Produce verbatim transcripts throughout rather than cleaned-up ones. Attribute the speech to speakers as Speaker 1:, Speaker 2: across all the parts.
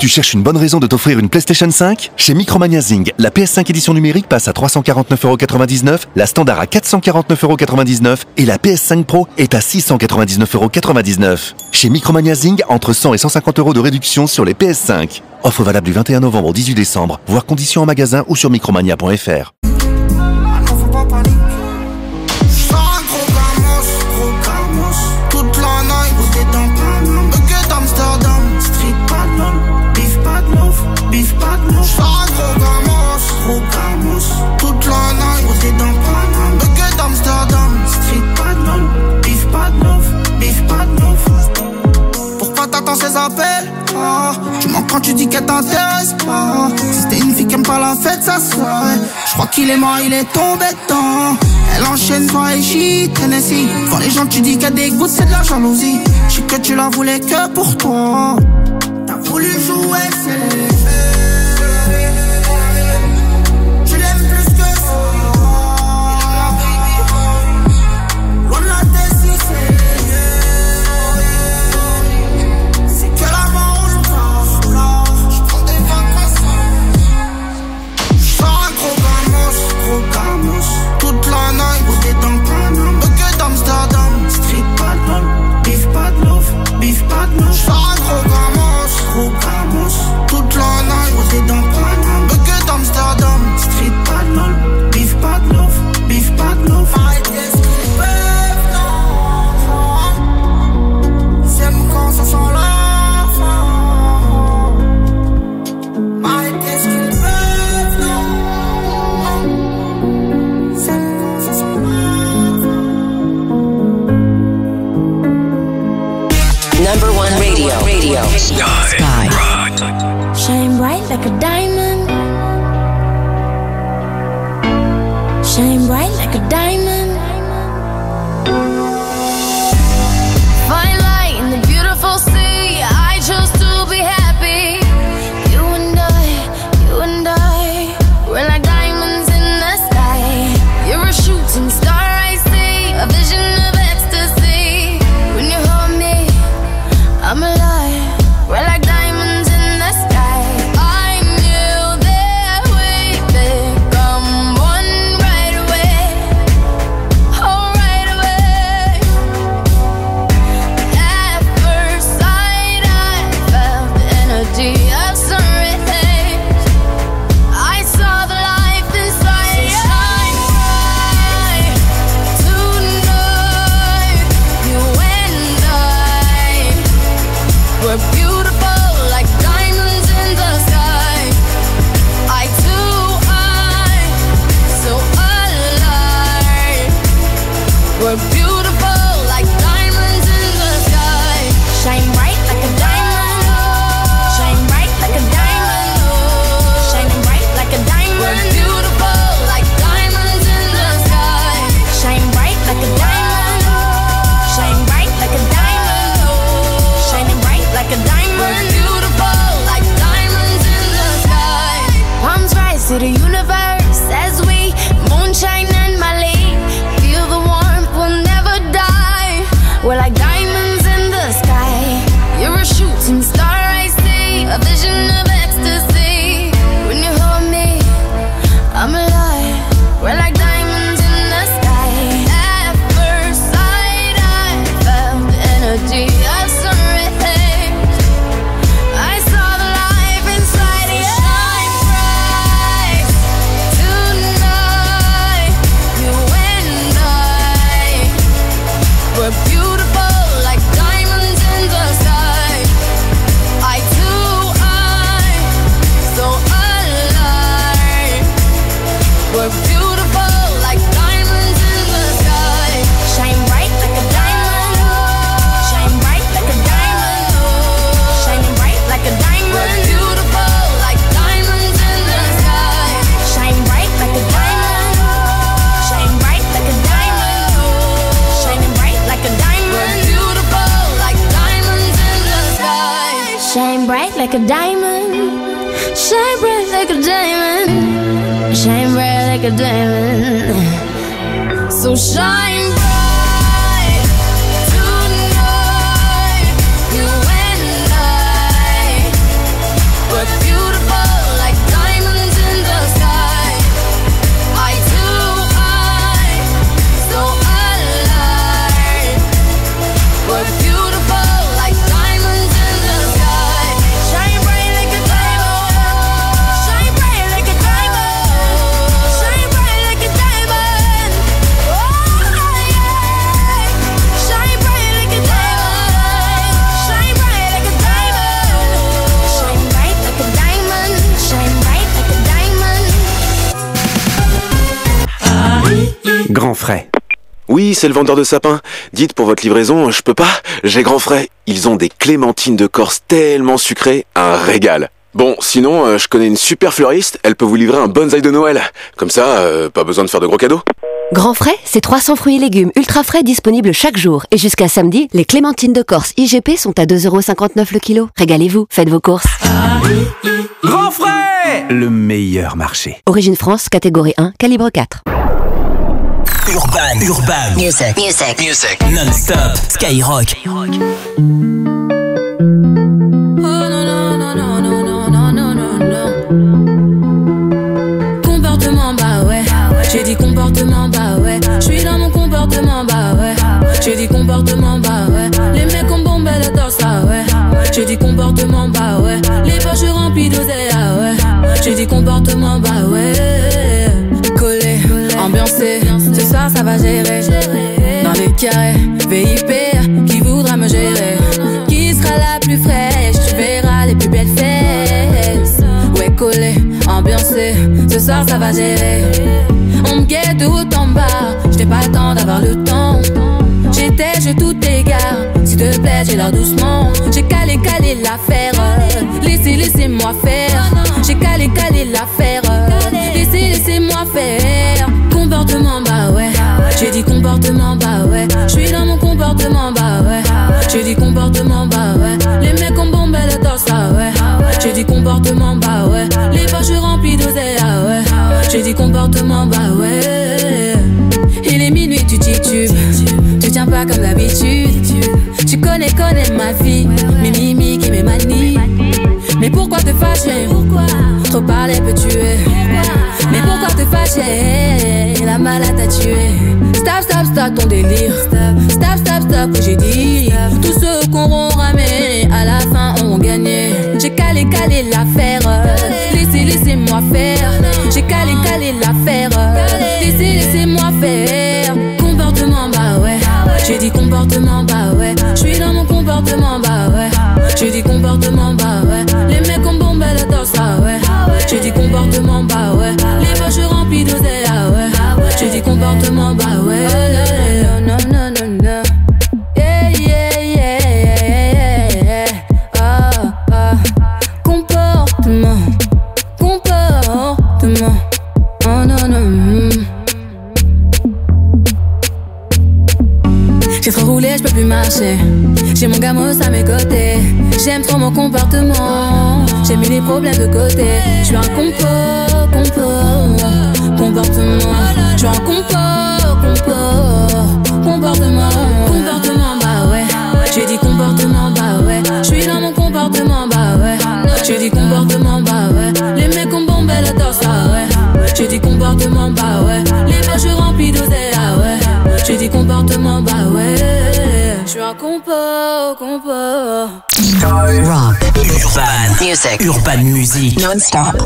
Speaker 1: Tu cherches une bonne raison de t'offrir une PlayStation cinq? Chez Micromania Zing, la P S cinq édition numérique passe à trois cent quarante-neuf euros quatre-vingt-dix-neuf, la standard à quatre cent quarante-neuf euros quatre-vingt-dix-neuf et la P S cinq Pro est à six cent quatre-vingt-dix-neuf euros quatre-vingt-dix-neuf. Chez Micromania Zing, entre cent et cent cinquante euros de réduction sur les P S cinq. Offre valable du vingt et un novembre au dix-huit décembre, voire conditions en magasin ou sur micromania point f r.
Speaker 2: Ces appels, ah, tu mens quand tu dis qu'elle t'intéresse pas. Si c'était une fille qui aime pas la fête, ça se ferait. Je crois qu'il est mort, il est tombé dedans. Elle enchaîne soirée shit, Tennessee. Devant les gens tu dis qu'elle dégoûte, c'est de la jalousie. Je sais que tu la voulais que pour toi. T'as voulu jouer, c'est
Speaker 3: Sky. Sky. Shine bright like a diamond. Shine bright like a diamond. Fine light in the beautiful sea. I chose to be happy. You and I, you and I, we're like diamonds in the sky. You're a shooting star, I see, a vision of ecstasy. When you hold me, I'm alive. We're like diamonds in the sky. I knew that we'd become one right away. Oh, right away. At first sight, I felt the energy of sun rays. I saw the life inside. So shine bright tonight. You and I, we're beautiful. We're beautiful like diamonds in the sky. Shine bright like a diamond. Shine bright like a diamond. Shining bright like a diamond. We're beautiful like diamonds in the sky. Shine bright like a diamond. Shine bright like a diamond. Shining bright like a diamond. We're beautiful like diamonds in the sky. Palms rise to the universe as we moonshine and Mali. Feel the warmth. We're like diamonds in the sky. You're a shooting star, I see, a vision of ecstasy. When you hold me, I'm alive. We're like diamonds in the sky. At first sight, I felt the energy of sun rays. I saw the life inside you. Shine bright tonight. You and I, we're beautiful. We're beautiful like diamonds in the sky. Shine bright like a diamond. Shine bright like a diamond. Shining bright like a diamond. We're beautiful like diamonds in the sky. Shine bright like a diamond. Shine bright like a diamond. Shining bright like a diamond. We're beautiful like diamonds in the sky. Shine bright like a diamond. Shine bright like a diamond. Shine bright like a diamond. So shine bright tonight. You and I,
Speaker 4: Grand frais.
Speaker 5: Oui, c'est le vendeur de sapins. Dites pour votre livraison, je peux pas, j'ai grand frais. Ils ont des clémentines de Corse tellement sucrées, un régal. Bon, sinon, euh, je connais une super fleuriste, elle peut vous livrer un bonsaï de Noël. Comme ça, euh, pas besoin de faire de gros cadeaux.
Speaker 6: Grand frais, c'est trois cents fruits et légumes ultra frais disponibles chaque jour. Et jusqu'à samedi, les clémentines de Corse I G P sont à deux euros cinquante-neuf le kilo. Régalez-vous, faites vos courses.
Speaker 4: Grand frais, le meilleur marché.
Speaker 6: Origine France, catégorie un, calibre quatre.
Speaker 7: Urban, Urban, Music, Music, Music, non-stop, Skyrock.
Speaker 8: J'ai dit comportement, bah ouais. J'suis dans mon comportement, bah ouais. J'ai dit comportement, bah ouais. Les mecs ont bombé le torse, ah ouais. J'ai dit comportement, bah ouais. Les poches remplies d'oseille, ah ouais. J'ai dit comportement, bah ouais. Collé, ambiancé, ce soir ça va gérer. Dans les carrés, V I P, qui voudra me gérer? Qui sera la plus fraîche? Tu verras les plus belles fesses. Ouais, collé, ambiancé, ce soir ça va gérer. On me guette tout en bas, j'n'ai pas le temps d'avoir le temps. J'étais, je tout égare, s'il te plaît, j'ai l'air doucement. J'ai calé, calé l'affaire, laissez, laissez-moi faire. J'ai calé, calé l'affaire, laissez, laissez-moi faire. Comportement, bah ouais. J'ai dit comportement, bah ouais. J'suis dans mon comportement, bah ouais. J'ai dit comportement, bah ouais. Les mecs ont bombé le torse, ah ouais. J'ai dit comportement, bah ouais. Les poches remplies d'oseille, ah ouais. J'ai dit comportement, bah ouais. Il est minuit, tu titubes. Tu tiens pas comme d'habitude. Tu connais, connais ma vie. Mes mimiques et mes manies. Mais pourquoi te fâcher? Trop parler peut tuer. Mais pourquoi te fâcher? La malade t'a tué. Stop, stop, stop ton délire. Stop, stop, stop que j'ai dit. Tous ceux qu'on aura ramé, à la fin ont gagné. J'ai calé, calé l'affaire. Laissez, laissez-moi faire. J'ai calé, calé l'affaire. Laissez, laissez-moi faire. Comportement, bah ouais. J'ai dit comportement, bah ouais. J'suis dans mon comportement, bah ouais. J'ai dit comportement, bah ouais. Les mecs ont bombé le torse, ah ouais. J'ai dit comportement, bah ouais. Les poches remplies d'oseille, ah ouais. J'ai dit comportement, bah ouais. Non, non, non, non. Yeah, yeah, yeah, yeah, yeah. Ah, ah. Comportement, comportement. Oh non, non. J'ai trop roulé, j'peux plus marcher. J'ai mon gamos à mes côtés. J'aime trop mon comportement. J'ai mis les problèmes de côté. J'suis un compo, compo, comportement. J'suis un compo, compo, comportement. Comportement, bah ouais. J'ai dit comportement, bah ouais. J'suis dans mon comportement, bah ouais. J'ai dit comportement, bah ouais. Les mecs ont bombé le torse, ah ouais. J'ai dit comportement, bah ouais. Les poches remplies d'oseille, ah ouais. J'ai dit comportement, bah ouais. J'suis un compo, compo.
Speaker 7: Rock, Urban, Music, Urban Music, non-stop.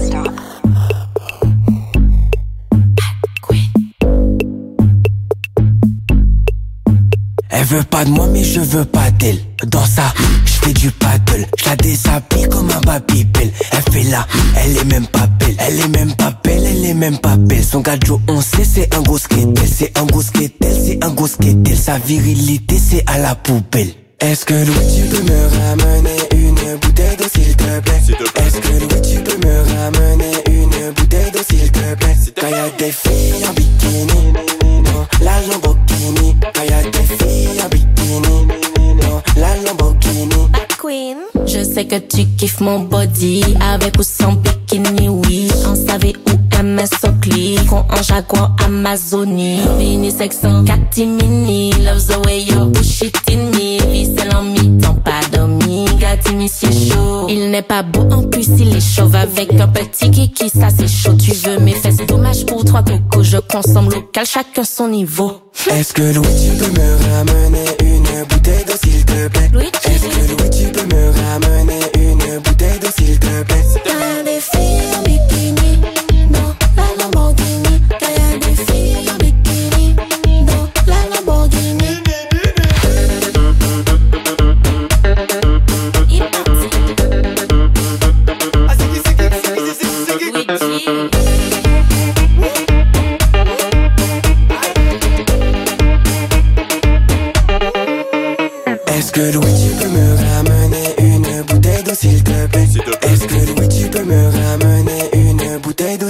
Speaker 9: Elle veut pas de moi mais je veux pas d'elle. Dans ça, je fais du paddle. Je la déshabille comme un babybel. Elle fait là, elle est même pas belle. Elle est même pas belle, elle est même pas belle. Son gadjo on sait c'est un gros skatel. C'est un gros skatel, c'est un gros skatel. Sa virilité c'est à la poubelle. Est-ce que Louis tu peux me ramener une bouteille d'eau s'il te plaît? Est-ce que Louis tu peux me ramener une bouteille d'eau s'il te plaît? Quand y'a des filles en bikini, non, la Lamborghini. Quand y'a des filles en bikini, non, la Lamborghini.
Speaker 3: Queen. Je sais que tu kiffes mon body, avec ou sans bikini, oui. On savait où M S au clic, on en Jaguar Amazonie. Vini sexant, catimini, love the way you push it in me. Vie c'est l'ami, tant pas dormi, gatini c'est chaud. Il n'est pas beau en plus, il est chauve avec un petit kiki, ça c'est chaud. Tu veux mes fesses, dommage pour trois cocos, je consomme local, chacun son niveau.
Speaker 9: Est-ce que Louis tu peux me ramener une bouteille d'eau s'il te plaît? Est-ce que Louis tu peux me ramener une bouteille d'eau s'il te plaît?
Speaker 3: Y'a des filles en bikini, non, la Lamborghini. Y'a des filles en bikini, non, la Lamborghini.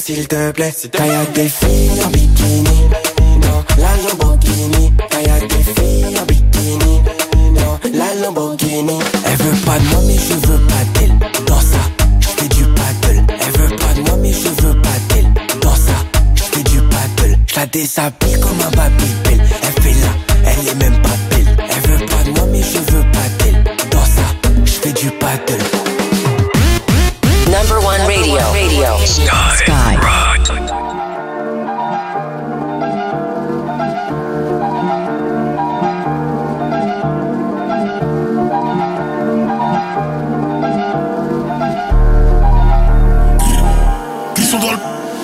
Speaker 9: s'il te plaît. Quand y'a des filles en bikini dans la Lamborghini. Quand y'a des filles en bikini dans la Lamborghini. Elle veut pas de moi mais je veux pas d'elle. Dans ça, j'fais du paddle. Elle veut pas de moi mais je veux pas d'elle. Dans ça, j'fais du paddle. J'la déshabille comme un Babybel. Elle fait là, elle est même pas belle. Elle veut pas de moi mais je veux pas d'elle. Dans ça, j'fais du paddle.
Speaker 7: Number one radio. Radio. Sky. Sky. Rock.
Speaker 10: Ils sont dans le...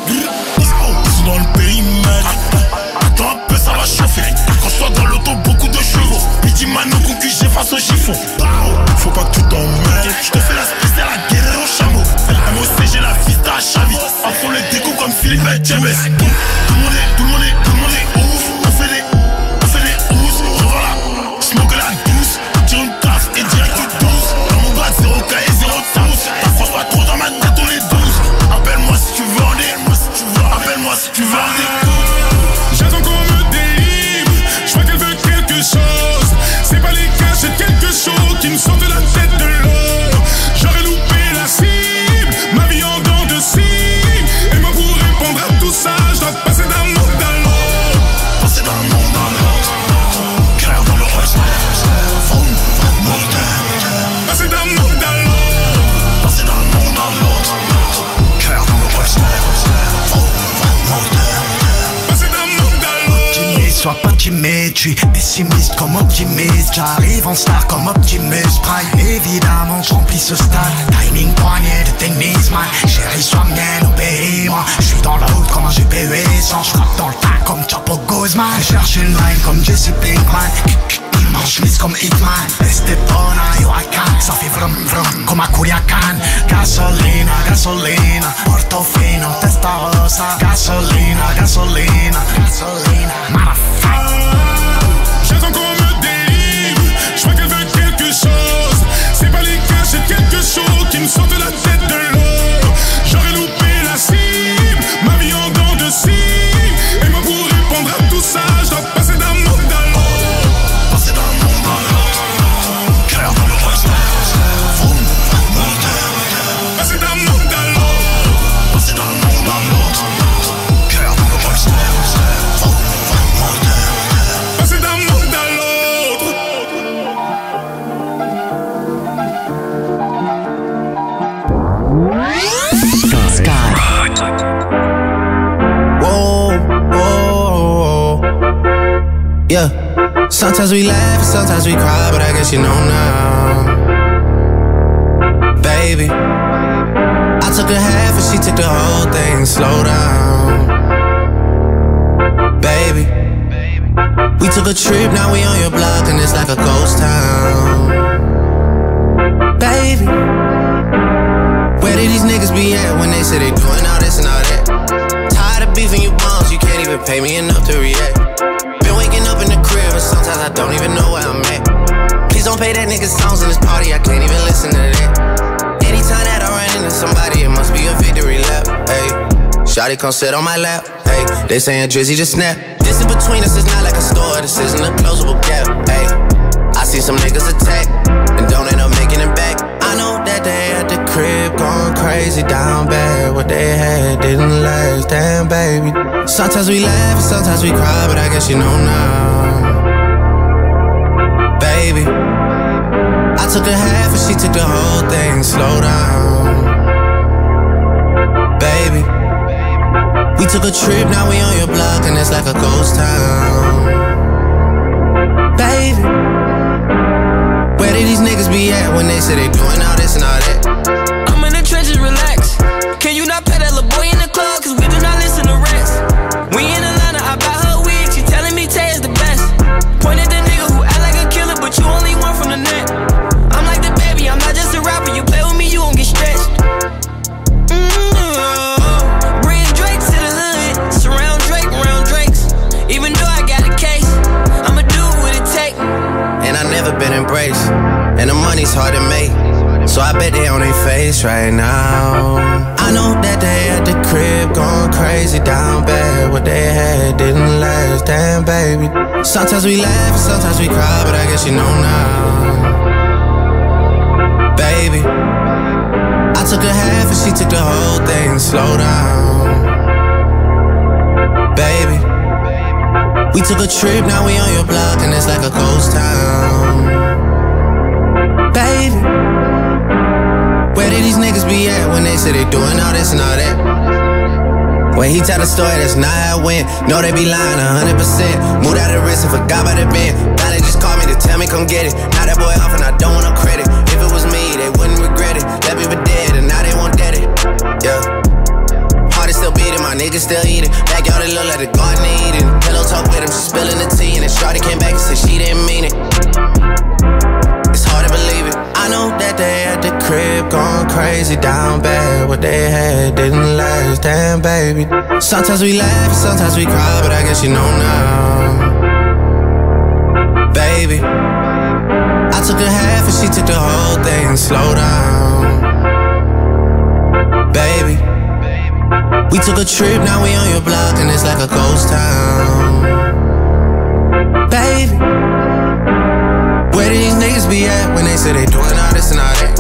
Speaker 10: Ils sont dans le périmètre. Attends un peu, ça va chauffer. Quand je sois dans l'auto, beaucoup de chevaux. Pidi Mano, concu, j'efface au chiffon. Faut pas que tu t'emmènes. Je te fais la spéciale à guérir au chameau. M O C, j'ai la fista à Chavi. Enfant les déco comme Philippe et James. Tout le monde est, tout le monde est, tout le monde est ouf. On fait les, on fait les housses. Revois la, smoke la douce. Tire une taf et direct du douze. Dans mon bas, zéro K et zéro douze. T'approches pas trop dans ma tête, on est douze. Appelle-moi si tu veux en écoute. Appelle-moi si tu veux en écoute.
Speaker 11: J'attends qu'on me délivre. Je vois qu'elle veut quelque chose. C'est pas les cas, c'est quelque chose qui me sort de la tête de l'eau. J'aurais loupé la cible, ma vie en dents de cible. Et moi pour répondre à tout ça, je dois passer d'un monde à l'autre.
Speaker 10: Passer d'un monde à l'autre. Clair dans le reste. Vroom, vroom, mortel.
Speaker 11: Passer d'un monde à l'autre.
Speaker 10: Passer d'un monde à l'autre. Clair dans le reste. Vroom, vroom, mortel.
Speaker 11: Passer d'un monde à l'autre.
Speaker 12: Optimiste, sois pas timide, je suis pessimiste comme optimiste. J'arrive en star comme Optimus Prime. Évidemment, j'remplis ce stade. Timing poignet de tennis, man. Chérie, sois mienne, obéis-moi. J'suis dans la route comme un G P U essence. J'frappe dans le tas comme Chapo Guzman. Cherche une line comme Jesse Pinkman. Immense chemise comme Hitman. Estepona, Yoacan. Ça fait vrum vrum comme à Culiacan. Gasolina, gasolina. Portofino, testarossa. Gasolina, gasolina, gasolina. Motherfucker.
Speaker 11: J'attends qu'on me délivre. Je vois qu'elle veut quelque chose. C'est pas les cas, c'est quelque chose qui me sort de la tête de l'eau. J'aurais loupé la cible, ma vie en dents de cible. Et moi pour répondre à tout ça, je dois passer d'un monde à l'autre.
Speaker 10: Passer d'un monde à l'autre. Clair dans le reste. Vroom, vroom, mortel.
Speaker 11: Passer d'un monde à l'autre.
Speaker 10: Passer d'un monde à l'autre. Clair dans le reste. Vroom, vroom, mortel.
Speaker 11: Passer d'un monde à l'autre.
Speaker 7: Sky.
Speaker 12: Whoa, whoa, yeah. Sometimes we laugh and sometimes we cry, but I guess you know now, baby. I took a half and she took the whole thing. Slow down, baby. We took a trip, now we on your block and it's like a ghost town, baby. Where did these niggas be at when they say they doing all this and all that? Tired of beefing you bums, you can't even pay me enough to react. Been waking up in the crib and sometimes I don't even know where I'm at. Please don't play that nigga songs in this party, I can't even listen to that. Anytime that I run into somebody, it must be a victory lap. Hey, shawty come sit on my lap. Hey, they saying Drizzy just snap. This in between us is not like a store, this isn't a closable gap. Hey, I see some niggas attack and don't end up making it back. I know that they at the crib going crazy down bad. What they had didn't last, damn baby. Sometimes we laugh and sometimes we cry, but I guess you know now, baby. I took a half and she took the whole thing. Slow down, baby. We took a trip, now we on your block and it's like a ghost town, baby. Where did these niggas be at when they say they doing all this and all that?
Speaker 13: I'm in the trenches, relax. Can you not pet that little boy in the club? Cause we do not listen to rest. We in Atlanta, I buy her wig. She telling me Tay is the best. Pointed the nigga who act like a killer, but you only one from the net. I'm like the baby, I'm not just a rapper. You play with me, you gon' get stretched. Mm-hmm. Bring Drake to the hood. Surround Drake, round Drakes. Even though I got a case, I'ma do what it take.
Speaker 12: And I never been embraced, and the money's hard to make, so I bet they on their face right now. I know that they at the crib going crazy down bad. What they had didn't last, damn baby. Sometimes we laugh and sometimes we cry, but I guess you know now. Baby, I took a half and she took the whole thing. Slow down, baby. We took a trip, now we on your block and it's like a ghost town. Baby, where did these niggas be at when they say they doing all this and all that? When he tell the story, that's not how it went. No, they be lying a hundred percent. Moved out of the wrist and forgot about the band. Now they just call me to tell me come get it. Now that boy off and I don't want no credit. If it was me, they wouldn't regret it. Left me for dead and now they won't dead it. Yeah. Heart is still beating, my niggas still eating. Backyard it look like the garden they eating. Pillow talk with him, she spilling the tea. And then shawty came back and said she didn't mean it. It's hard to believe it. I know that they at the crib going crazy down bad. What they had didn't last, damn baby. Sometimes we laugh and sometimes we cry, but I guess you know now. Baby, I took a half and she took the whole thing. Slow down, baby. We took a trip, now we on your block and it's like a ghost town. Baby, where do these niggas be at when they say they doing all this and all that?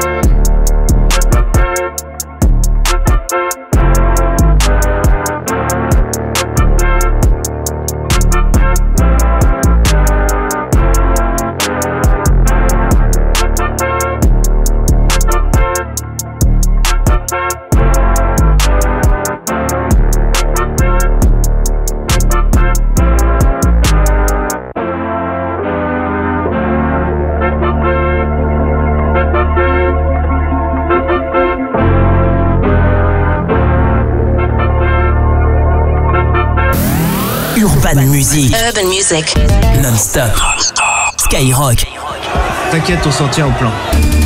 Speaker 14: Urban Music.
Speaker 7: Urban Music.
Speaker 14: Non-stop. Skyrock.
Speaker 15: T'inquiète, on s'en tient au plan.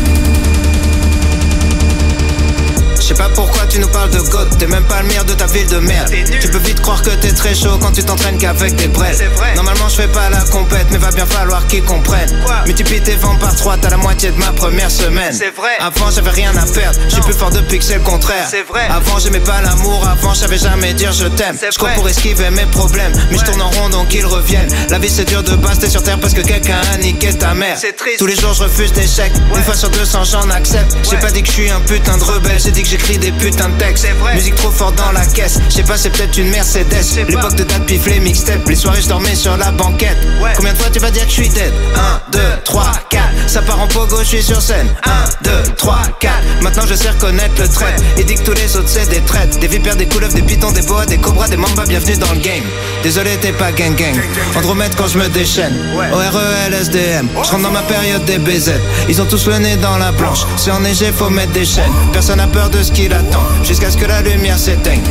Speaker 16: Je sais pas pourquoi tu nous parles de God, t'es même pas le meilleur de ta ville de merde. Tu peux vite croire que t'es très chaud quand tu t'entraînes qu'avec des brels. Normalement je fais pas la compète, mais va bien falloir qu'ils comprennent. Multiplie tes ventes par trois, t'as la moitié de ma première semaine. C'est vrai. Avant j'avais rien à perdre, je suis plus fort depuis que c'est le contraire. C'est vrai. Avant j'aimais pas l'amour, avant je savais jamais dire je t'aime. Je cours pour esquiver mes problèmes, mais je tourne en rond donc ils reviennent. La vie c'est dur de base, t'es sur terre parce que quelqu'un a niqué ta mère. Tous les jours je refuse d'échecs, une fois sur deux cents j'en accepte. J'ai pas dit que je suis un putain de rebelle, j'ai dit que j'écris des putains de textes. Musique trop fort dans la caisse, je sais pas c'est peut-être une Mercedes. L'époque de date pif les mixtapes, les soirées je dormais sur la banquette. Combien de fois tu vas dire que je suis dead? un, deux, trois, quatre, ça part en pogo, je suis sur scène. un, deux, trois, quatre, maintenant je sais reconnaître le trait. Il dit que tous les autres c'est des traites, des vipères, des couleuvres, des pitons, des boas, des cobras, des mambas, bienvenue dans le game. Désolé t'es pas gang gang, Andromède quand je me déchaîne. O R E L S D M, je rentre dans ma période des B Z. Ils ont tous le nez dans la planche, c'est enneigé faut mettre des chaînes. Personne n'a peur de ce qu'il attend, jusqu'à ce que la lumière s'éteigne.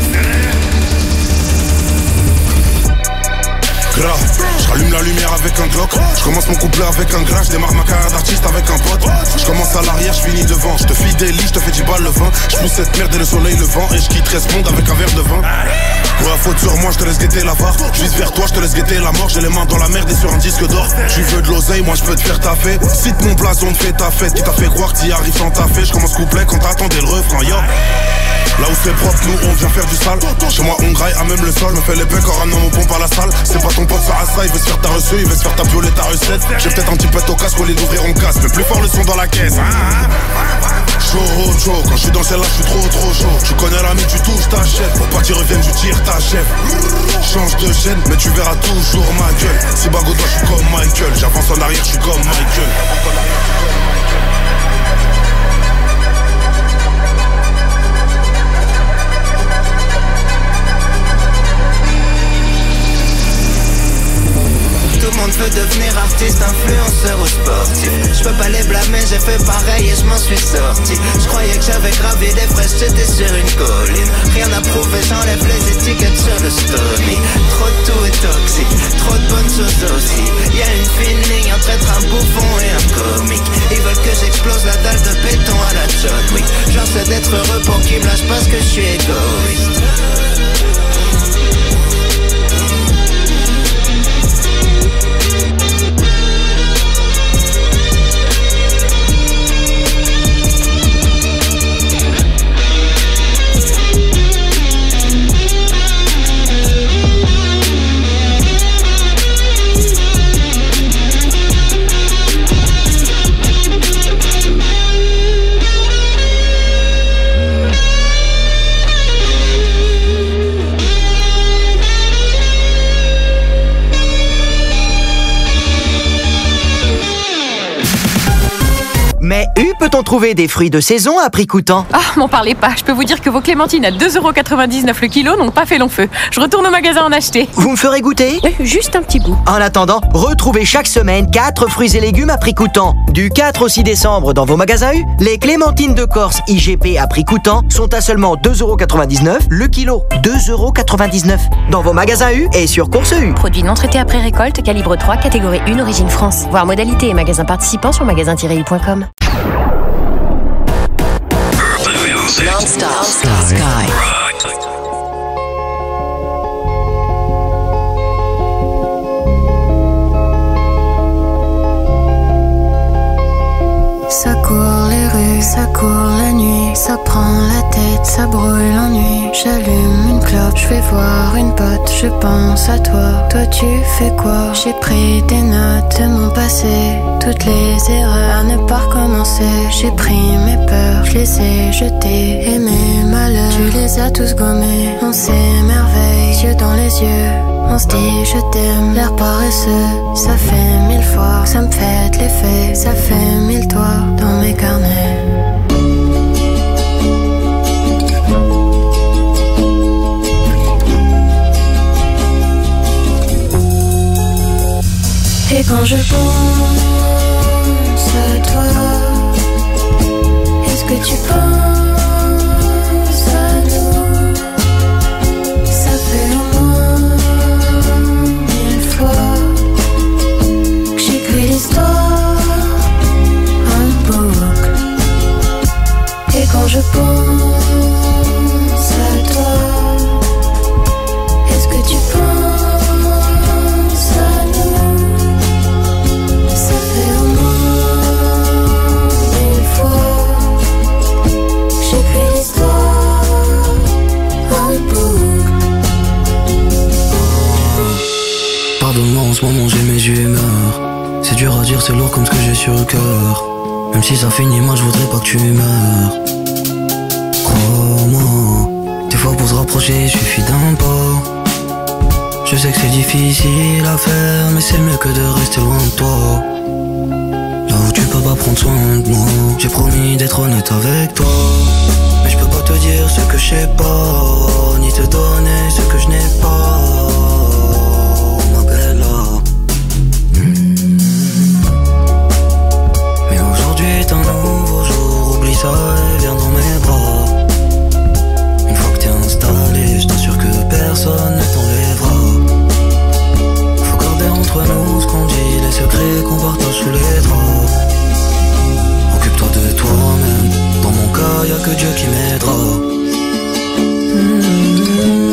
Speaker 11: Je rallume la lumière avec un Glock. Je commence mon couplet avec un gras. Je démarre ma carrière d'artiste avec un pote. Je commence à l'arrière, je finis devant. Je te fidélise, je te fais dix balles le vin. Je pousse cette merde et le soleil le vent. Et je quitte treize mondes avec un verre de vin. Pour la faute sur moi, je te laisse guetter la var. Je vise vers toi, je te laisse guetter la mort. J'ai les mains dans la merde et sur un disque d'or. Tu veux de l'oseille, moi je peux te faire taffer. Cite mon blason, te fais ta fête. Qui t'a fait croire que t'y arrives sans taffer. Je commence couplet quand t'attendais le refrain, yo. Là où c'est propre, nous on vient faire du sale. Chez moi on graille à même le sol. Me fait les becs en ramenant mon pompe à la salle. C'est pas ton pote ça à ça, il veut se faire ta reçue, il veut se faire ta violer ta recette. J'ai peut-être un petit peu au casque, au lieu d'ouvrir on casse. Mais plus fort le son dans la caisse. Chaud, chaud, quand je suis dans celle-là, je suis trop trop chaud. Tu connais l'ami, tu touches ta chef. Pour pas qu'il revienne, tu tires ta chef. Change de chaîne, mais tu verras toujours ma gueule. Si bagot toi, je suis comme Michael. J'avance en arrière, je suis comme Michael.
Speaker 16: Tout le monde veut devenir artiste, influenceur ou sportif. Je peux pas les blâmer, j'ai fait pareil et je m'en suis sorti. Je croyais que j'avais gravé des fraises, j'étais sur une colline. Rien à prouver, j'enlève les étiquettes sur le Stony. Trop de tout est toxique, trop de bonnes choses aussi. Y'a une fine ligne entre être un bouffon et un comique. Ils veulent que j'explose la dalle de béton à la John Wick. J'essaie d'être heureux pour qu'ils me lâchent parce que je suis égoïste.
Speaker 17: peut-on trouver des fruits de saison à prix coûtant?
Speaker 18: Ah, m'en parlez pas. Je peux vous dire que vos clémentines à deux euros quatre-vingt-dix-neuf le kilo n'ont pas fait long feu. Je retourne au magasin en acheter.
Speaker 17: Vous me ferez goûter?
Speaker 18: Oui, juste un petit bout.
Speaker 17: En attendant, retrouvez chaque semaine quatre fruits et légumes à prix coûtant. Du quatre au six décembre dans vos magasins U, les clémentines de Corse I G P à prix coûtant sont à seulement deux euros quatre-vingt-dix-neuf le kilo. deux euros quatre-vingt-dix-neuf dans vos magasins U et sur Course U.
Speaker 19: Produit non traité après récolte, calibre trois, catégorie un, origine France. Voir modalité et magasins participants sur magasin tiret u point com.
Speaker 7: Non-stop. Sky.
Speaker 20: Ça court les rues, ça court la nuit, ça prend la tête, ça brûle l'ennui. J'allume une clope, je vais voir une pote, je pense à toi. Toi tu fais quoi? J'ai pris des notes de mon passé, toutes les erreurs à ne pas recommencer. J'ai pris mes peurs, je les ai jetées, et mes malheurs, tu les as tous gommés. On s'émerveille, yeux dans les yeux, on se dit je t'aime, l'air paresseux. Ça fait mille fois que ça me fait de l'effet, ça fait mille toits dans mes carnets. Et quand je pense à toi, est-ce que tu penses à nous? Ça fait au moins mille fois que j'écris l'histoire en boucle. Et quand je pense à toi, est-ce que tu penses à nous? Ça fait au moins mille fois que j'écris l'histoire en boucle.
Speaker 21: Pardonne-moi, en ce moment j'ai mes humeurs. C'est dur à dire, c'est lourd comme ce que j'ai sur le cœur. Même si ça finit, moi je voudrais pas que tu meurs. Crois-moi, des fois pour se rapprocher, il suffit d'un pas. Je sais que c'est difficile à faire, mais c'est mieux que de rester loin de toi. Là où tu peux pas prendre soin de moi. J'ai promis d'être honnête avec toi, mais je peux pas te dire ce que je sais pas, ni te donner ce que je n'ai pas. Ma bella. Mmh. Mais aujourd'hui est un nouveau jour, oublie ça et viens dans mes bras. Une fois que t'es installé, je t'assure que personne ne t'enlèvera. Faut garder entre nous ce qu'on dit, les secrets qu'on partage sous les draps. Occupe-toi de toi-même, dans mon cas y'a que Dieu qui m'aidera. Mmh.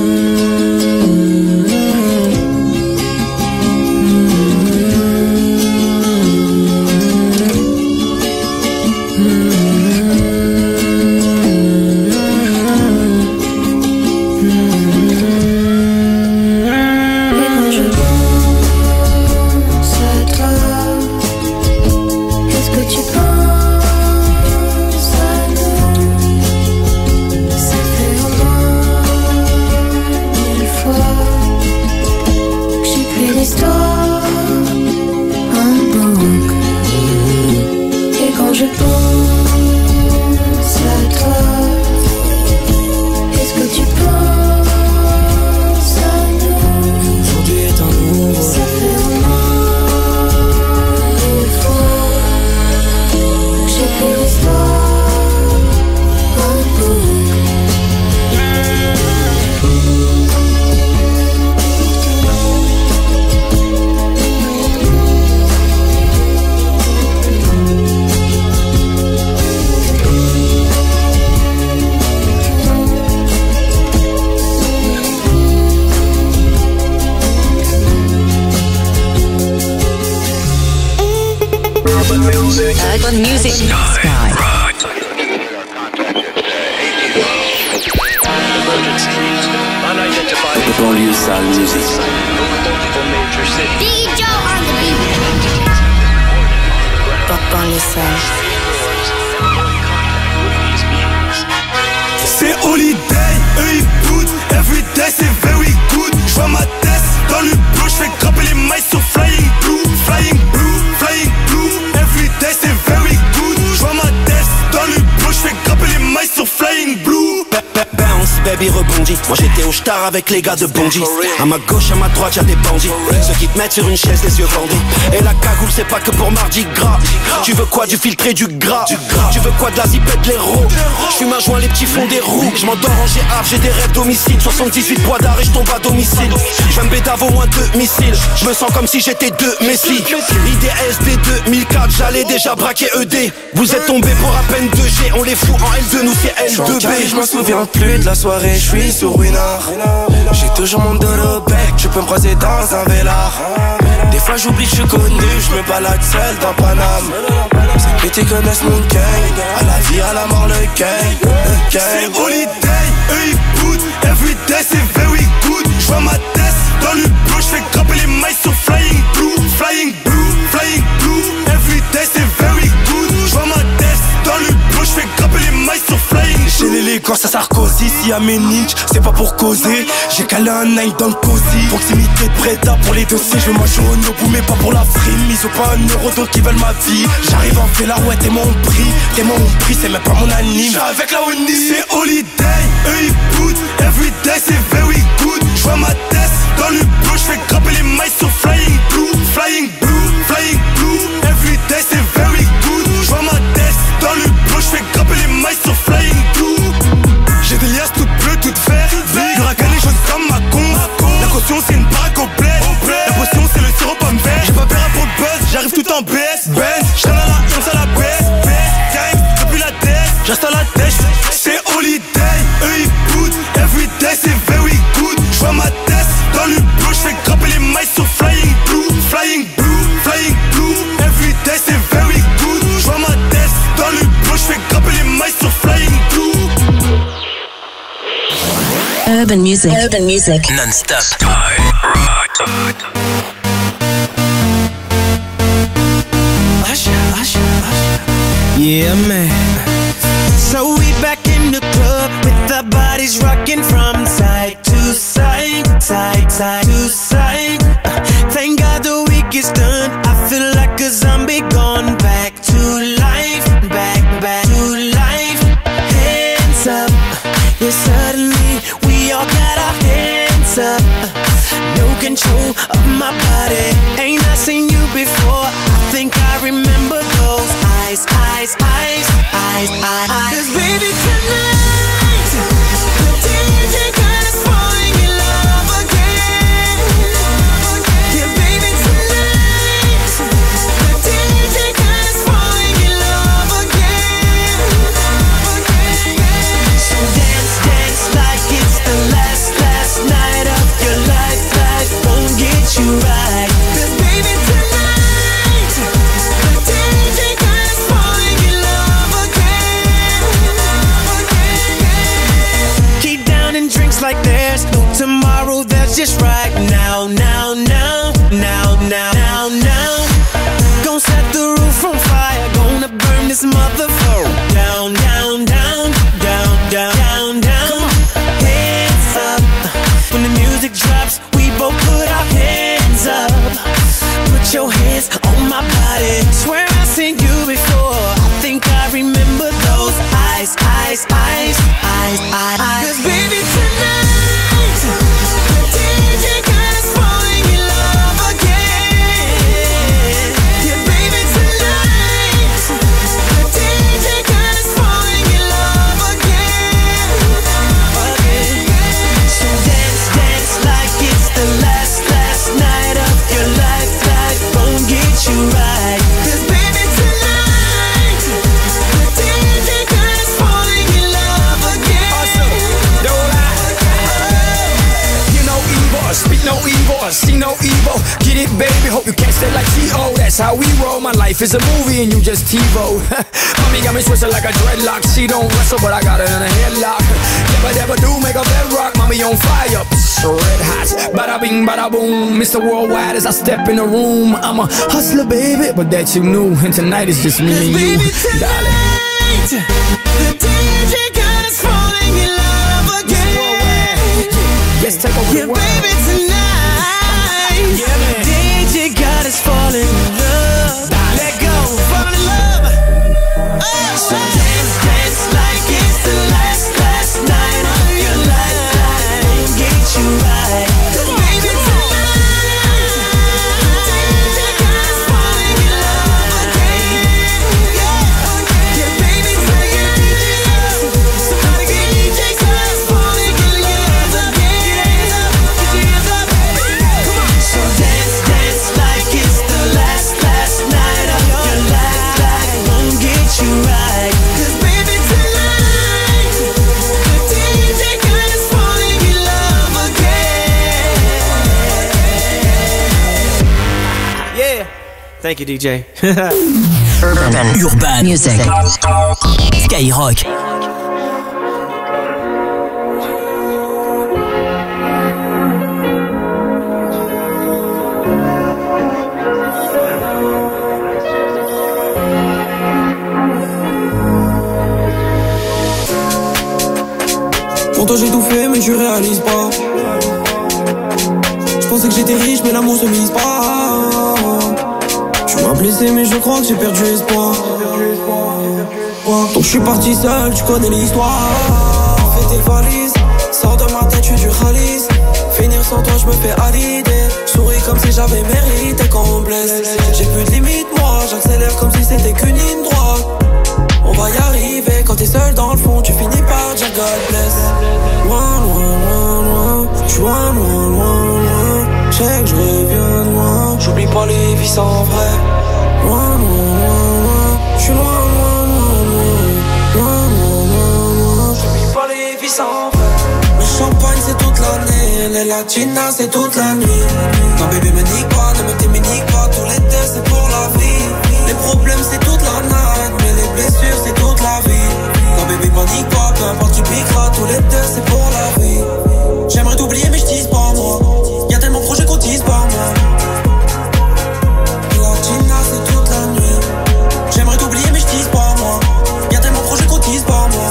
Speaker 7: Urban music. Sky.
Speaker 4: Banlieue sale music.
Speaker 3: D J on the beat.
Speaker 20: Banlieue sale.
Speaker 10: C'est holiday, eux ils boutent. Everyday c'est very good. J'vois ma tête dans le bleu, j'fais grimper les mailles sur Flying Blue. Flying Blue, Flying Blue. Everyday c'est very good. J'vois ma tête flying blue.
Speaker 9: Bounce, baby, rebondis. Moi j'étais au star avec les gars de Bondy. À ma gauche, à ma droite, y'a des bandits. Ceux qui te mettent sur une chaise, les yeux bandés. Et la cagoule, c'est pas que pour Mardi Gras. Tu veux quoi, du filtré, du gras? Tu veux quoi, de la zipette, de l'héros? J'fume un joint, les petits font des roues. J'm'endors en G A, j'ai des rêves d'homicide. soixante-dix-huit poids d'arrêt, j'tombe à domicile. J'vais me bédave au moins deux missiles. J'me sens comme si j'étais deux Messi. I D S D deux mille quatre, j'allais déjà braquer E D. Vous êtes tombés pour à peine deux G. On les fout en L deux, nous c'est L deux B. Je me souviens plus de la soirée, je suis sur Winard. J'ai toujours mon dos au bec, tu peux me croiser dans un vélard. Des fois j'oublie que je suis connu, je me balade seul dans Paname. Ceux qui te connaissent mon gang, à la vie, à la mort, le gang, le gang.
Speaker 10: C'est holiday, eux ils boutent. Everyday c'est very good. J'vois ma tête dans le bleu, j'fais grimper les mailles sur flying blue. Flying blue, flying blue. Everyday c'est very good. J'vois ma tête dans le bleu, j'fais grimper les mailles sur flying blue.
Speaker 9: J'ai l'élégance à Sarkozy, si à mes ninjas, c'est pas pour causer. J'ai calé un nine dans le cosy. Proximité de Preda pour les dossiers, je veux manger au Nobu mais pas pour la frime. Ils ont pas un euro donc ils veulent ma vie. J'arrive en fait la ouais, t'es mon prix. T'es mon prix, c'est même pas mon anime.
Speaker 10: J'suis avec la Winnie. C'est holiday, eux ils boutent. Everyday c'est very good. J'vois ma tête dans le bleu, j'fais grimper les mailles sur flying blue. Flying blue, flying blue. Everyday c'est very good. J'vois ma tête dans le bleu, j'fais grimper les mailles sur flying blue. J'ai des liasses toutes bleues, toutes vertes. Huracan les choses comme ma con. La caution c'est une baraque au bled. La potion c'est le sirop pomme vert. J'ai pas peur pour le buzz, j'arrive tout en B S. Benz, j't'en à la on à la baisse. Gang, depuis la tête, j'reste à la tête. C'est holiday, eux ils boutent. Everyday c'est very good. J'vois ma tête dans le bleu, j'fais grimper les mailles sur flying blue. Flying blue, flying blue. Everyday c'est very good. J'vois ma tête dans le bleu, j'fais grimper les mailles sur flying blue.
Speaker 7: Urban music. Urban music. Non-stop.
Speaker 9: Yeah, man.
Speaker 1: So we back in the club with our bodies rocking from side to side, side, side to side. Uh, thank God the week is done. I feel like a zombie gone back to life, back, back to life. Hands up, yeah, suddenly we all got our hands up. No control of my body. Ain't I seen you before? I think I remember those eyes, eyes, eyes, eyes, eyes, eyes. 'Cause baby tonight, the D J got us falling in love again. Yeah, baby tonight, the D J got us falling in love again. So dance, dance like it's the last, last night of your life. Life won't get you right. 'Cause baby tonight, the D J got us falling in love again. Keep downing drinks like there's no tomorrow. That's just right now, now, now, now, now, now, now. Gonna set the roof on fire. Gonna burn this motherfucker down, down, down, down, down, down, down. Hands up when the music drops. We both put our hands up. Put your hands on my body. Swear I've seen you before. I think I remember those eyes, eyes, eyes, eyes, eyes. 'Cause baby tonight, the D J got us falling in love again. Yeah, baby tonight, the D J got us falling in love again. So dance, dance like it's the last, last night of your life. Life won't get you right. 'Cause baby tonight, the D J got us falling in love again.
Speaker 9: You know evil, I speak no evil, I see no evil. Get it, baby, hope you catch that like T O. That's how we roll, my life is a movie and you just TiVo. Mommy got me twisted like a dreadlock. She don't wrestle, but I got her in a headlock. Never, never do make a bedrock, mommy on fire, psh, red hot. Bada bing, bada boom, Mister Worldwide as I step in the room. I'm a hustler, baby, but that you knew. And tonight is just me and you,
Speaker 1: Baby tonight, the D J got us falling in love again.
Speaker 9: Yes, take over
Speaker 1: Yeah,
Speaker 9: the world.
Speaker 1: baby tonight,
Speaker 9: Yeah, man.
Speaker 1: D J got us falling in love. Let go, fall in love. Oh, so dance, dance like it's the last.
Speaker 15: Thank you, D J.
Speaker 14: Urban, Urban Music. Skyrock.
Speaker 2: Pour toi j'ai tout fait mais tu réalises pas. Je pensais que j'étais riche mais l'amour se mise pas. Tu m'as blessé mais je crois que j'ai perdu espoir. Donc je suis parti seul, tu connais l'histoire. Fais tes valises, sors de ma tête, je suis du Khalis. Finir sans toi je me fais à l'idée. Souris comme si j'avais mérité quand on me blesse. J'ai plus de limite moi, j'accélère comme si c'était qu'une ligne droite. On va y arriver, quand t'es seul dans le fond, tu finis par dire God bless. Loin, loin, loin, loin, j'suis loin, loin, loin, loin. J'sais que je reviens de loin, j'oublie pas les vies sans vrai. Loin, loin, loin, loin, j'suis loin, loin, loin, loin. Loin, loin, loin, loin, j'oublie pas les vies sans vrai. Le champagne c'est toute l'année, les latinas c'est toute la nuit. Non bébé me nique pas, ne me t'éminique pas, tous les deux c'est pour la vie. Les problèmes c'est toute la night, mais les blessures c'est toute la vie. Non bébé panique pas, peu importe tu piqueras, tous les deux c'est pour la vie. J'aimerais t'oublier mais je tease pas moi. Y'a tellement de projets qu'on tease pas moi. Latina c'est toute la nuit. J'aimerais t'oublier mais je tease pas moi. Y'a tellement de projets qu'on tease pas moi.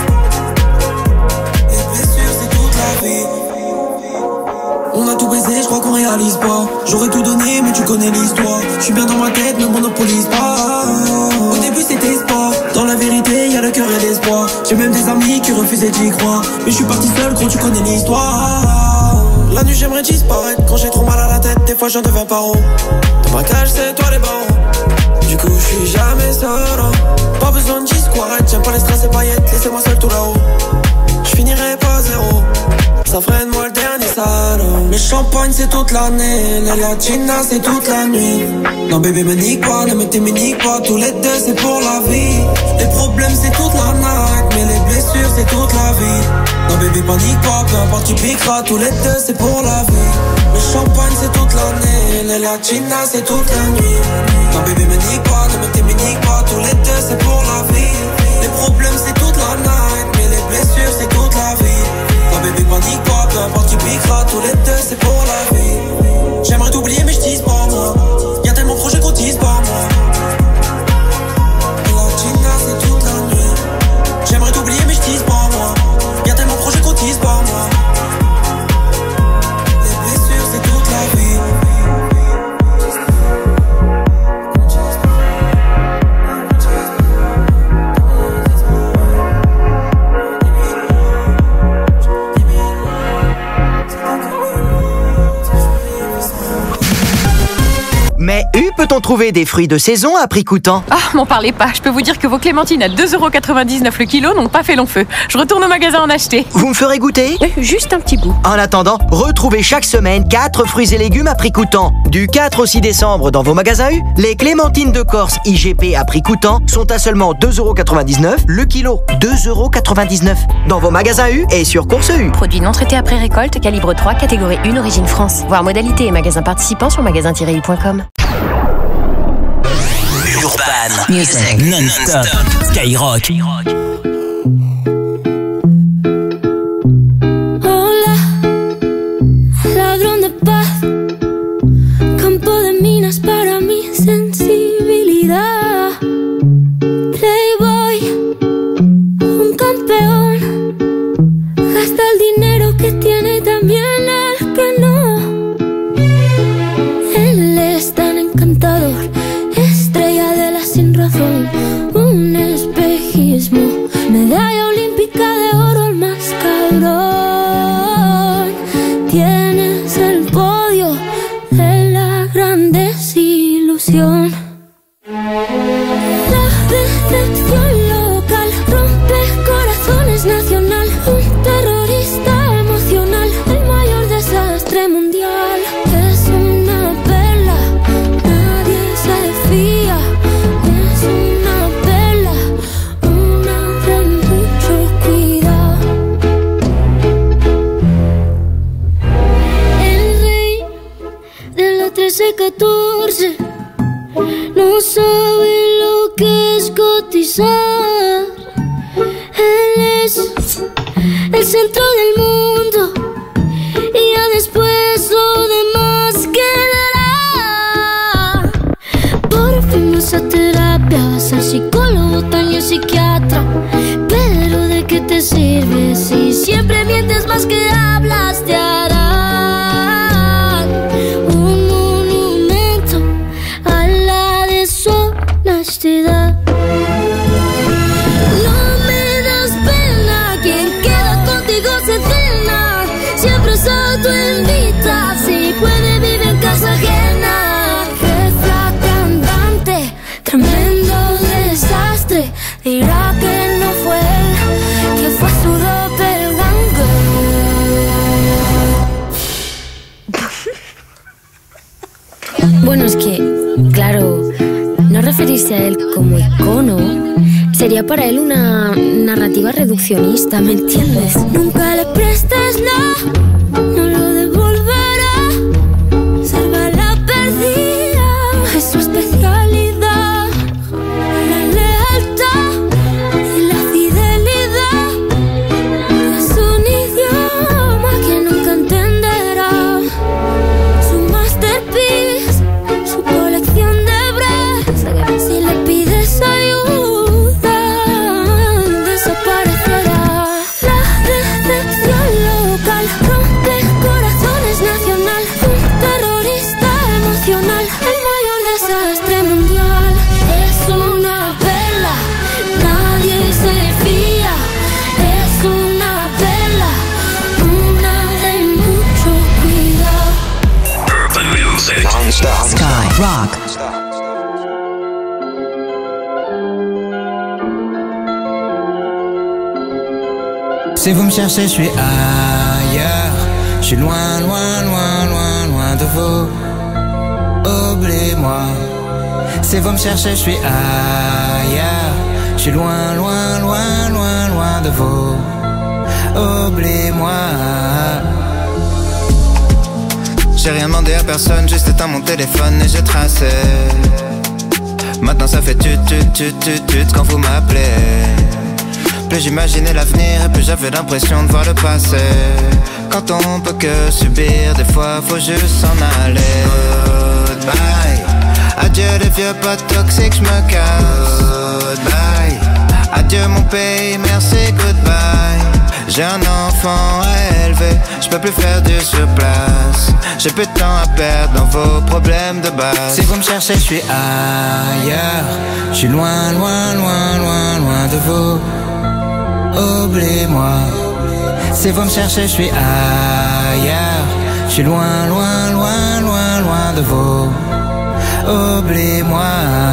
Speaker 2: Les blessures c'est toute la vie. On a tout baisé, je crois qu'on réalise pas. J'aurais tout donné mais tu connais l'histoire. Je suis bien dans ma tête, ne monopolise pas. Au début c'était sport. Dans la vérité y'a le cœur et l'espoir. J'ai même des amis qui refusaient d'y croire. Mais je suis parti seul, gros tu connais l'histoire. La nuit j'aimerais disparaître. Quand j'ai trop mal à la tête, des fois j'en deviens paro. Dans ma cage c'est toi les barreaux. Du coup je suis jamais seul. Pas besoin de discours, j'aime pas les stress et paillettes. Laissez-moi seul tout là-haut. Je finirai pas zéro. Ça freine moi le dernier salaud. Le champagne c'est toute l'année, les latinas c'est toute la nuit. Non bébé me nique pas, ne me t'éminique pas, tous les deux c'est pour la vie. Les problèmes c'est toute la night, mais les blessures c'est toute la vie. Non bébé panique pas, peu importe tu piqueras, tous les deux c'est pour la vie. Le champagne c'est toute l'année, les latinas c'est toute la nuit. Non bébé me nique pas, ne me t'éminique pas, tous les deux c'est pour la vie. Les problèmes c'est toute la night, mais les blessures c'est toute la vie. Non bébé panique pas, peu importe tu piqueras, tous les deux c'est pour la vie. J'aimerais t'oublier mais je tease pas moi. Y'a tellement de projets qu'on tease pas moi. Latina c'est toute la nuit. J'aimerais t'oublier mais je tease pas moi. Y'a tellement de projets qu'on tease pas moi. Les blessures c'est toute la vie.
Speaker 17: Mais U, peut-on trouver des fruits de saison à prix coûtant?
Speaker 18: Ah, m'en parlez pas. Je peux vous dire que vos clémentines à deux euros quatre-vingt-dix-neuf le kilo n'ont pas fait long feu. Je retourne au magasin en acheter.
Speaker 17: Vous me ferez goûter?
Speaker 18: euh, Juste un petit bout.
Speaker 17: En attendant, retrouvez chaque semaine quatre fruits et légumes à prix coûtant. Du quatre au six décembre dans vos magasins U, les clémentines de Corse I G P à prix coûtant sont à seulement deux euros quatre-vingt-dix-neuf le kilo. deux euros quatre-vingt-dix-neuf dans vos magasins U et sur Course U.
Speaker 19: Produit non traité après récolte, calibre trois, catégorie un, origine France. Voir modalité et magasins participants sur magasin tiret u point com.
Speaker 14: Urban Music non-stop. Skyrock.
Speaker 3: Hola, ladrón de paz, campo de minas para mi sensibilidad. Playboy, un campeón, gasta el dinero que tiene y también el que no. Él es tan encantador, estrella de la sin razón, un espejismo, medalla olímpica de oro, el más cabrón. Tienes el podio de la gran desilusión. La decepción local rompe corazones nacional, un terrorista emocional, el mayor desastre mundial. Es una perla, nadie se fía. Es una perla, una de mucho cuidado. El rey de la trece catorce, no sabe lo que es cotizar. Él es el centro del mundo y ya después lo demás quedará. Por fin vas a terapia, vas al psicólogo, también psiquiatra. Pero ¿de qué te sirve si siempre mientes más que hablas? Te harán un monumento a la deshonestidad. No me das pena, quien queda contigo se cena. Siempre es autoinvita, si puede vive en casa ajena. Jefa cantante, tremendo desastre. Dirá que no fue él, que fue su doppelganger.
Speaker 19: Bueno, es que, claro, no referirse a él como icono sería para él una narrativa reduccionista, ¿me entiendes?
Speaker 3: Nunca le prestes nada, no lo devolverá. Salva la perdida, es su especialidad. La lealtad y la fidelidad es un idioma que nunca entenderá. Su masterpiece, su colección de breves. Si le pides ayuda, desaparecerá. La decepción local rompe corazones nacional. Un terrorista emocional, el mayor desastre mundial. Es una vela, nadie se fía. Es una vela, una de mucho cuidado.
Speaker 14: Urban Music. Sky Rock.
Speaker 9: Si vous me cherchez, je suis ailleurs. Je suis loin, loin, loin, loin, loin de vous. Oubliez-moi. Si vous me cherchez, je suis ailleurs. Je suis loin, loin, loin, loin, loin de vous. Oubliez-moi.
Speaker 16: J'ai rien demandé à personne, juste éteint mon téléphone et j'ai tracé. Maintenant ça fait tut tut tut tut tut quand vous m'appelez. Plus j'imaginais l'avenir et plus j'avais l'impression de voir le passé. Quand on peut que subir, des fois faut juste s'en aller. Goodbye, adieu les vieux potes toxiques, j'me casse. Goodbye, adieu mon pays, merci, goodbye. J'ai un enfant à élever, j'peux plus faire du surplace. J'ai plus de temps à perdre dans vos problèmes de base.
Speaker 9: Si vous me cherchez, je suis ailleurs. Je suis loin, loin, loin, loin, loin de vous. Oubliez-moi. Si vous me cherchez, je suis ailleurs. Je suis loin, loin, loin, loin, loin de vous. Oubliez-moi.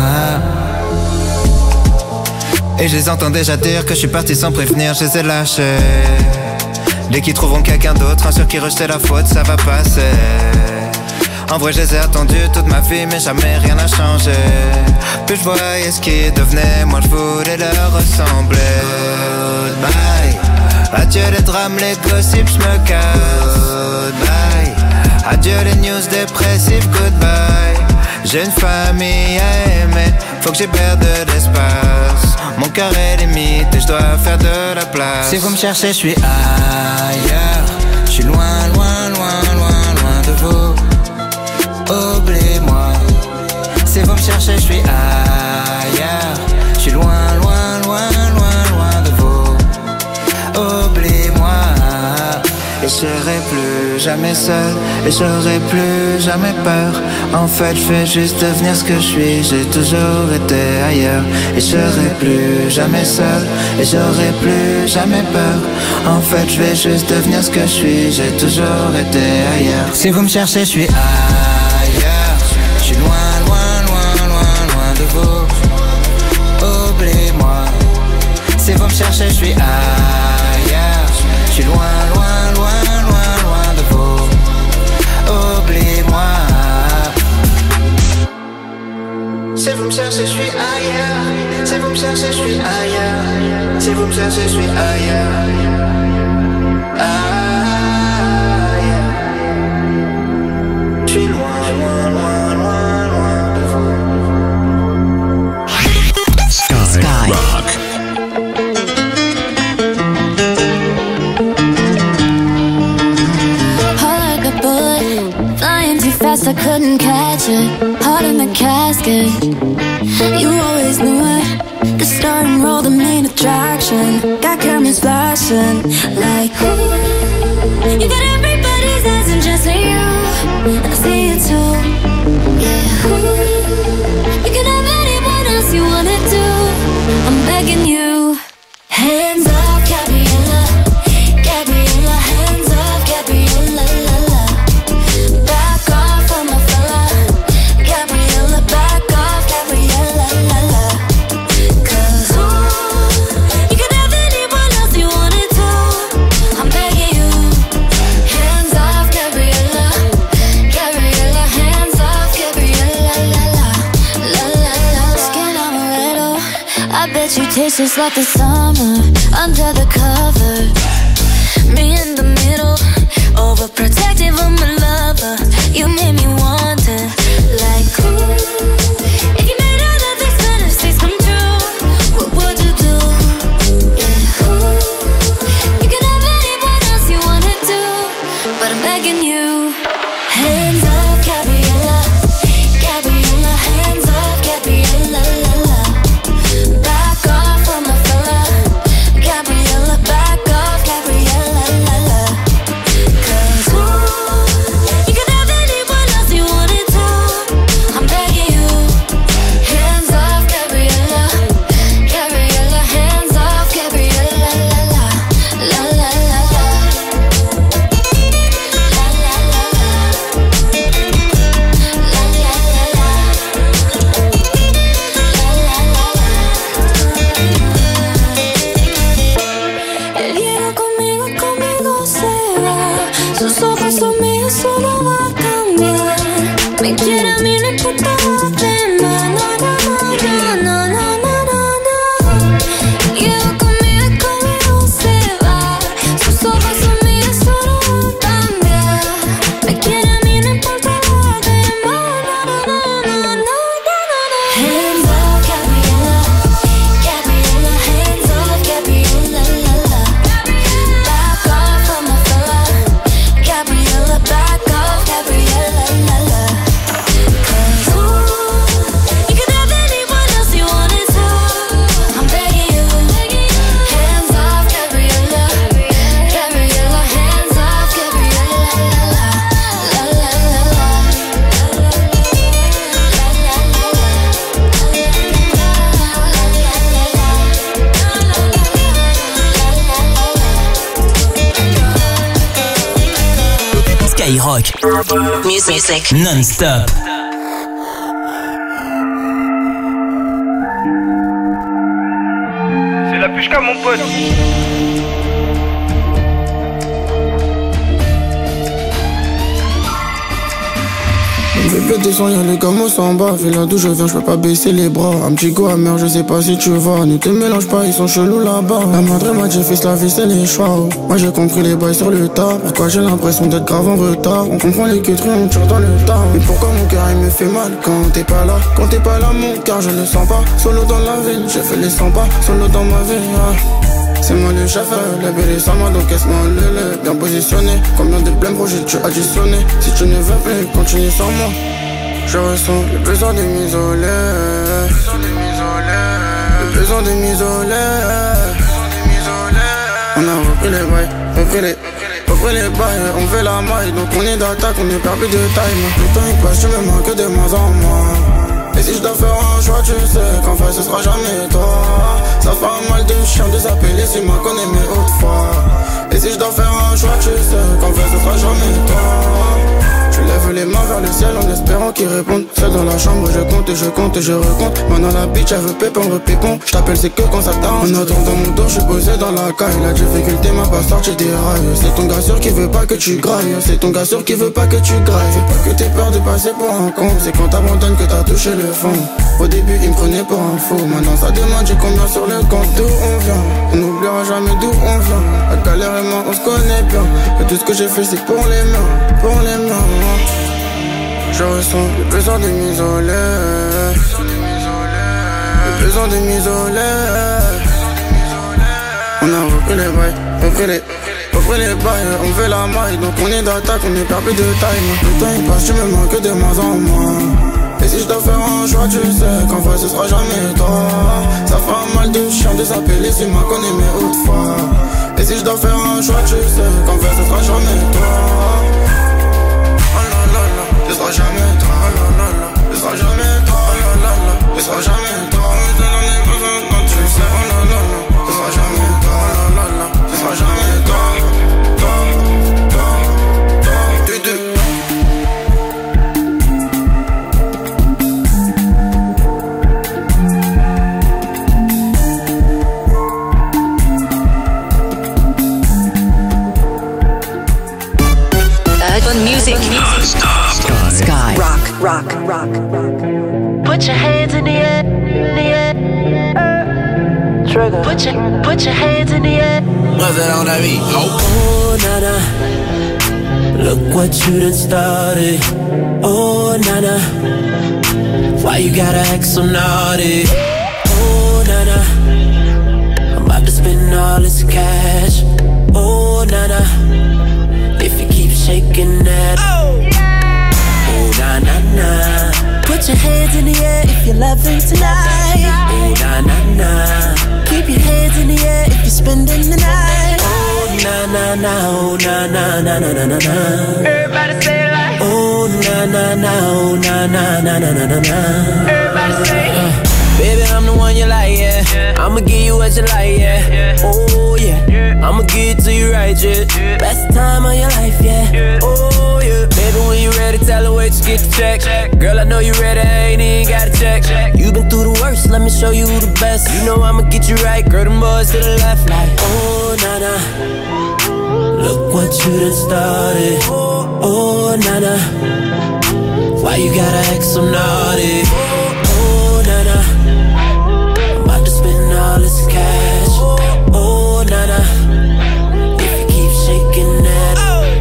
Speaker 16: Et je les entends déjà dire que je suis parti sans prévenir, je les ai lâchés. Dès qu'ils trouveront quelqu'un d'autre, un sur qui rejeter la faute, ça va passer. En vrai je les ai attendus toute ma vie, mais jamais rien n'a changé. Plus je voyais ce qui devenait, moi je voulais leur ressembler. Goodbye, adieu les drames, les gossips, je me casse. Goodbye, adieu les news dépressives, goodbye. J'ai une famille à aimer, faut que j'ébère de l'espace. Mon cœur est limite et je dois faire de la place.
Speaker 9: Si vous me cherchez, je suis ailleurs. Je suis loin, loin, loin, loin, loin de vous. Oubliez-moi. Si vous me cherchez, je suis ailleurs. Je suis loin, loin, loin, loin, loin de vous. Oubliez-moi.
Speaker 16: Et je serai plus jamais seul, et j'aurai plus jamais peur. En fait, je vais juste devenir ce que je suis, j'ai toujours été ailleurs. Et je serai plus jamais seul, et j'aurai plus jamais peur. En fait, je vais juste devenir ce que je suis, j'ai toujours été ailleurs.
Speaker 9: Si vous me cherchez, je suis ailleurs. Je suis loin, loin, loin, loin, loin de vous. Oubliez-moi. Si vous me cherchez, je suis ailleurs. Je suis loin, loin, loin, loin, loin de vous. Oubliez-moi.
Speaker 16: Si vous me cherchez, je suis ailleurs. Si vous me cherchez, je suis ailleurs. Si vous me cherchez, je suis ailleurs. Ailleurs. Je suis loin, loin, loin, loin, loin de vous.
Speaker 3: I couldn't catch it. Heart in the casket. You always knew it. The starting role, the main attraction. Got cameras flashing like ooh. You got everybody's eyes and just like you. And I see it too. Yeah. Ooh. You can have anyone else you wanna do. I'm begging you. Hands off, Gabriella. Gabriella, hands off, Gabriella, la la. Back off on my fella. Gabriella, back off, Gabriella, la la. Cause ooh, you can have anyone else you wanted to. I'm begging you. Hands off, Gabriella. Gabriella, hands off, Gabriella, la la. La la la. Skin amaretto. I bet you taste just like the summer under the cover. Me in the middle, overprotective of my lover. You made me want it, like ooh. If you made all of these fantasies come true, what would you do? Yeah, ooh. You can have anyone else you wanna do, but I'm begging you. Hands off, Gabriella. Gabriella, hands off, Gabriella, la la. Back off on my fella. Gabriella, back off, Gabriella, la la. Cause ooh, you can have anyone else you wanted to. I'm begging you. Hands off, Gabriella. Gabriella, hands off, Gabriella, la la. La la la la. La la la la. La la la la. Él llega conmigo, conmigo se va. Sus ojos son míos, solo va a cambiar. Me quiere a mí, no importa los demás. No, no, no, no, no, no, no, no. Él llega conmigo, conmigo se va. Sus ojos son míos, solo va a cambiar. Me quiere a mí, no importa los demás. No, no, no, no, no, no, no. Hands off, Gabriella. Gabriella, hands off, Gabriella, la la. Back off on my fella. Gabriella, back off, Gabriella, la la. Cause ooh, you can have anyone else you wanted to. I'm begging you. Hands off, Gabriella. Gabriella, hands off, Gabriella, la la. La la la la. La la la la.
Speaker 5: Skyrock. Music. Non-stop.
Speaker 22: C'est la pushka mon pote.
Speaker 23: Bébé descend, y'a les gamos en bas. Fais là d'où je viens, je peux pas baisser les bras. Un petit go amer, je sais pas si tu vois. Ne te mélange pas, ils sont chelous là-bas. La madre m'a dit fils, la vie c'est les choix. Oh. Moi j'ai compris les bails sur le tas. Pourquoi j'ai l'impression d'être grave en retard? On comprend les queuteries, on tire dans le tas. Mais pourquoi mon cœur il me fait mal quand t'es pas là? Quand t'es pas là mon cœur je le sens pas. Solo dans la ville, j'ai fait les cent pas. Solo dans ma vie, ah. C'est moi le chef, la belle est sans moi, donc casse-moi le le. Bien positionné, combien de blèmes projets tu as additionné? Si tu ne veux plus, continue sans moi. Je ressens le besoin de m'isoler. Le besoin de m'isoler. On a repris les bails, repris les, repris les bails. On fait la maille, donc on est d'attaque, on est perdu de taille. Le temps il passe, tu me manques de moins en moins. Et si je dois faire un choix, tu sais qu'en fait ce sera jamais toi. Ça fait mal de chiens désappeler si moi connais mes autres fois. Et si je dois faire un choix, tu sais qu'en fait ce sera jamais toi. Je lève les mains vers le ciel en espérant qu'ils répondent. Seul dans la chambre, je compte et je compte et je recompte. Maintenant la bitch, elle veut pépon, repépon. Je t'appelle, c'est que quand ça t'arrange. En attendant mon dos, je suis posé dans la caille. La difficulté m'a pas sorti des rails. C'est ton gars sûr qui veut pas que tu grailles. C'est ton gars sûr qui veut pas que tu grailles. Fais pas que t'aies peur de passer pour un con. C'est quand t'abandonnes que t'as touché le fond. Au début, il me prenait pour un fou. Maintenant ça demande, j'ai combien sur le compte. D'où on vient, on n'oubliera jamais d'où on vient. La galère et moi, on se connaît bien. Et tout ce que j'ai fait, c'est pour les mains, pour les mains. Je ressens le besoin de m'isoler. Le besoin de m'isoler. On a repris les bails, repris les, repris les bails, on fait la maille. Donc on est d'attaque, on est perdu de taille. Le temps il passe, tu me manques de moins en moins. Et si je dois faire un choix, tu sais qu'en vrai ce sera jamais toi. Ça fait un mal de chien de s'appeler si m'a connu mais autrefois. Et si je dois faire un choix, tu sais qu'en vrai ce sera jamais toi. Oh la la la, ce sera jamais toi. Oh la la la, ce sera jamais toi. Oh la la la, ce sera jamais toi. Tu sais, oh la la la, ce sera jamais toi. Oh la la la, ce sera jamais toi. Toi, toi, toi, tu deux.
Speaker 7: Music.
Speaker 5: Non-stop.
Speaker 7: Sky.
Speaker 6: Rock, rock, rock. Put your hands in the air, in the air. Trigger. Put your, put your hands in the air.
Speaker 12: Was it on that beat?
Speaker 8: Oh, nana, look what you done started. Oh, nana, why you gotta act so naughty? Oh, nana, I'm about to spend all this cash. Oh, nana, if you keep shaking that. Oh, yeah. Oh, na na na. Put your hands in the air if you're loving tonight. Oh, na na na. Keep your hands in the air if you're spending the night. Oh, na na na. Oh, na na na na na na na.
Speaker 13: Everybody say it like.
Speaker 8: Oh, na na na. Oh, na na na na na na na.
Speaker 13: Everybody say it.
Speaker 8: Uh, Baby, I'm the one you like, yeah. yeah. I'ma give you what you like, yeah. yeah. Oh, yeah. yeah. I'ma give it to you right, yeah. yeah. Best time of your life, yeah. yeah. Oh, yeah. Baby, when you ready, tell her wait to get the check. check. Girl, I know you ready, I ain't even gotta check. check. You been through the worst, let me show you the best. You know I'ma get you right, girl, them boys to the left, like. Oh, nana, look what you done started. Oh, nana, why you gotta act so naughty? Oh, nana, all this cash, oh nana, if you keep shaking that,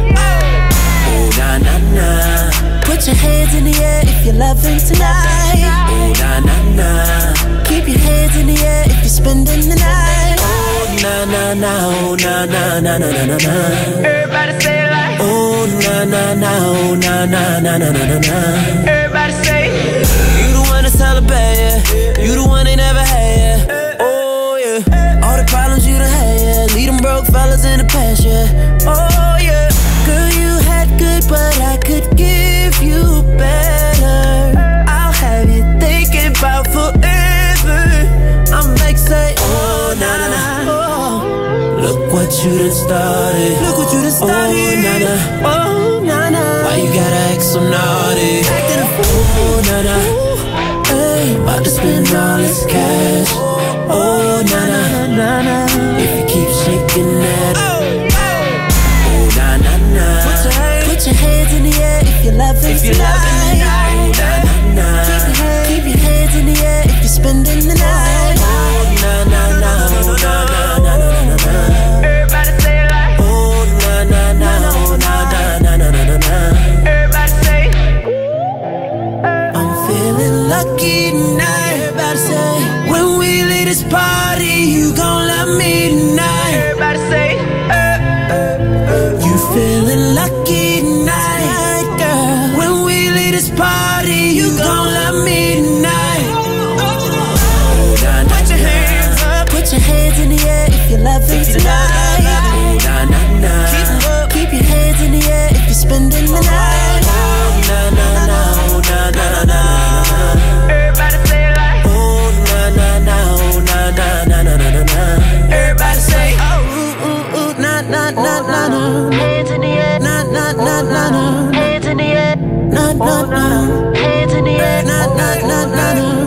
Speaker 8: oh na na na. Put your hands in the air if you're loving tonight. Oh na na na. Keep your hands in the air if you're spending the night. Oh na na na. Oh na na na na na na na.
Speaker 13: Everybody say it like.
Speaker 8: Oh na na na. Oh na na na na na na na.
Speaker 13: Everybody say it.
Speaker 8: You the one that's hella bad, yeah. You the one they never had, yeah. All the problems you done had, yeah. Lead them broke fellas in the past, yeah. Oh, yeah. Girl, you had good, but I could give you better. I'll have you thinking about forever. I'm like, say, oh, na na na. Oh, look what you done started. Look what you done started. Oh, na na. Oh, na na. Why you gotta act so naughty? Acting a fool. Oh, na na. Hey, about to spend all this cash. Oh, na na na na. If you keep shaking that, oh, oh na na na. Put your, hands, put your hands in the air if you're loving tonight. Oh na na na. Keep your, hands, keep your hands in the air if you're spending the night. Oh na na na. Oh na na na na na na.
Speaker 13: Everybody say it like.
Speaker 8: Oh na na na. Oh na na na na na na.
Speaker 13: Everybody say.
Speaker 8: I'm feeling lucky tonight. Everybody say. When we leave this party, you gon' love me tonight.
Speaker 13: Everybody say, uh, uh, uh.
Speaker 8: You feeling lucky tonight, girl. When we leave this party, you gon' love me tonight. Oh, nah, nah, put your hands up, put your hands in the air if you're loving tonight. Oh, nah, nah, nah. Keep up, keep your hands in the air if you're spending the night. Oh, nah, nah, nah, oh, nah, nah, nah.
Speaker 13: Everybody say it like.
Speaker 8: Na na na na na na na. Everybody say, oh ooh ooh ooh, na na na na na. Hands in the air, na na na na na. Hands in the air, na na na. Hands in the air, na na na na na.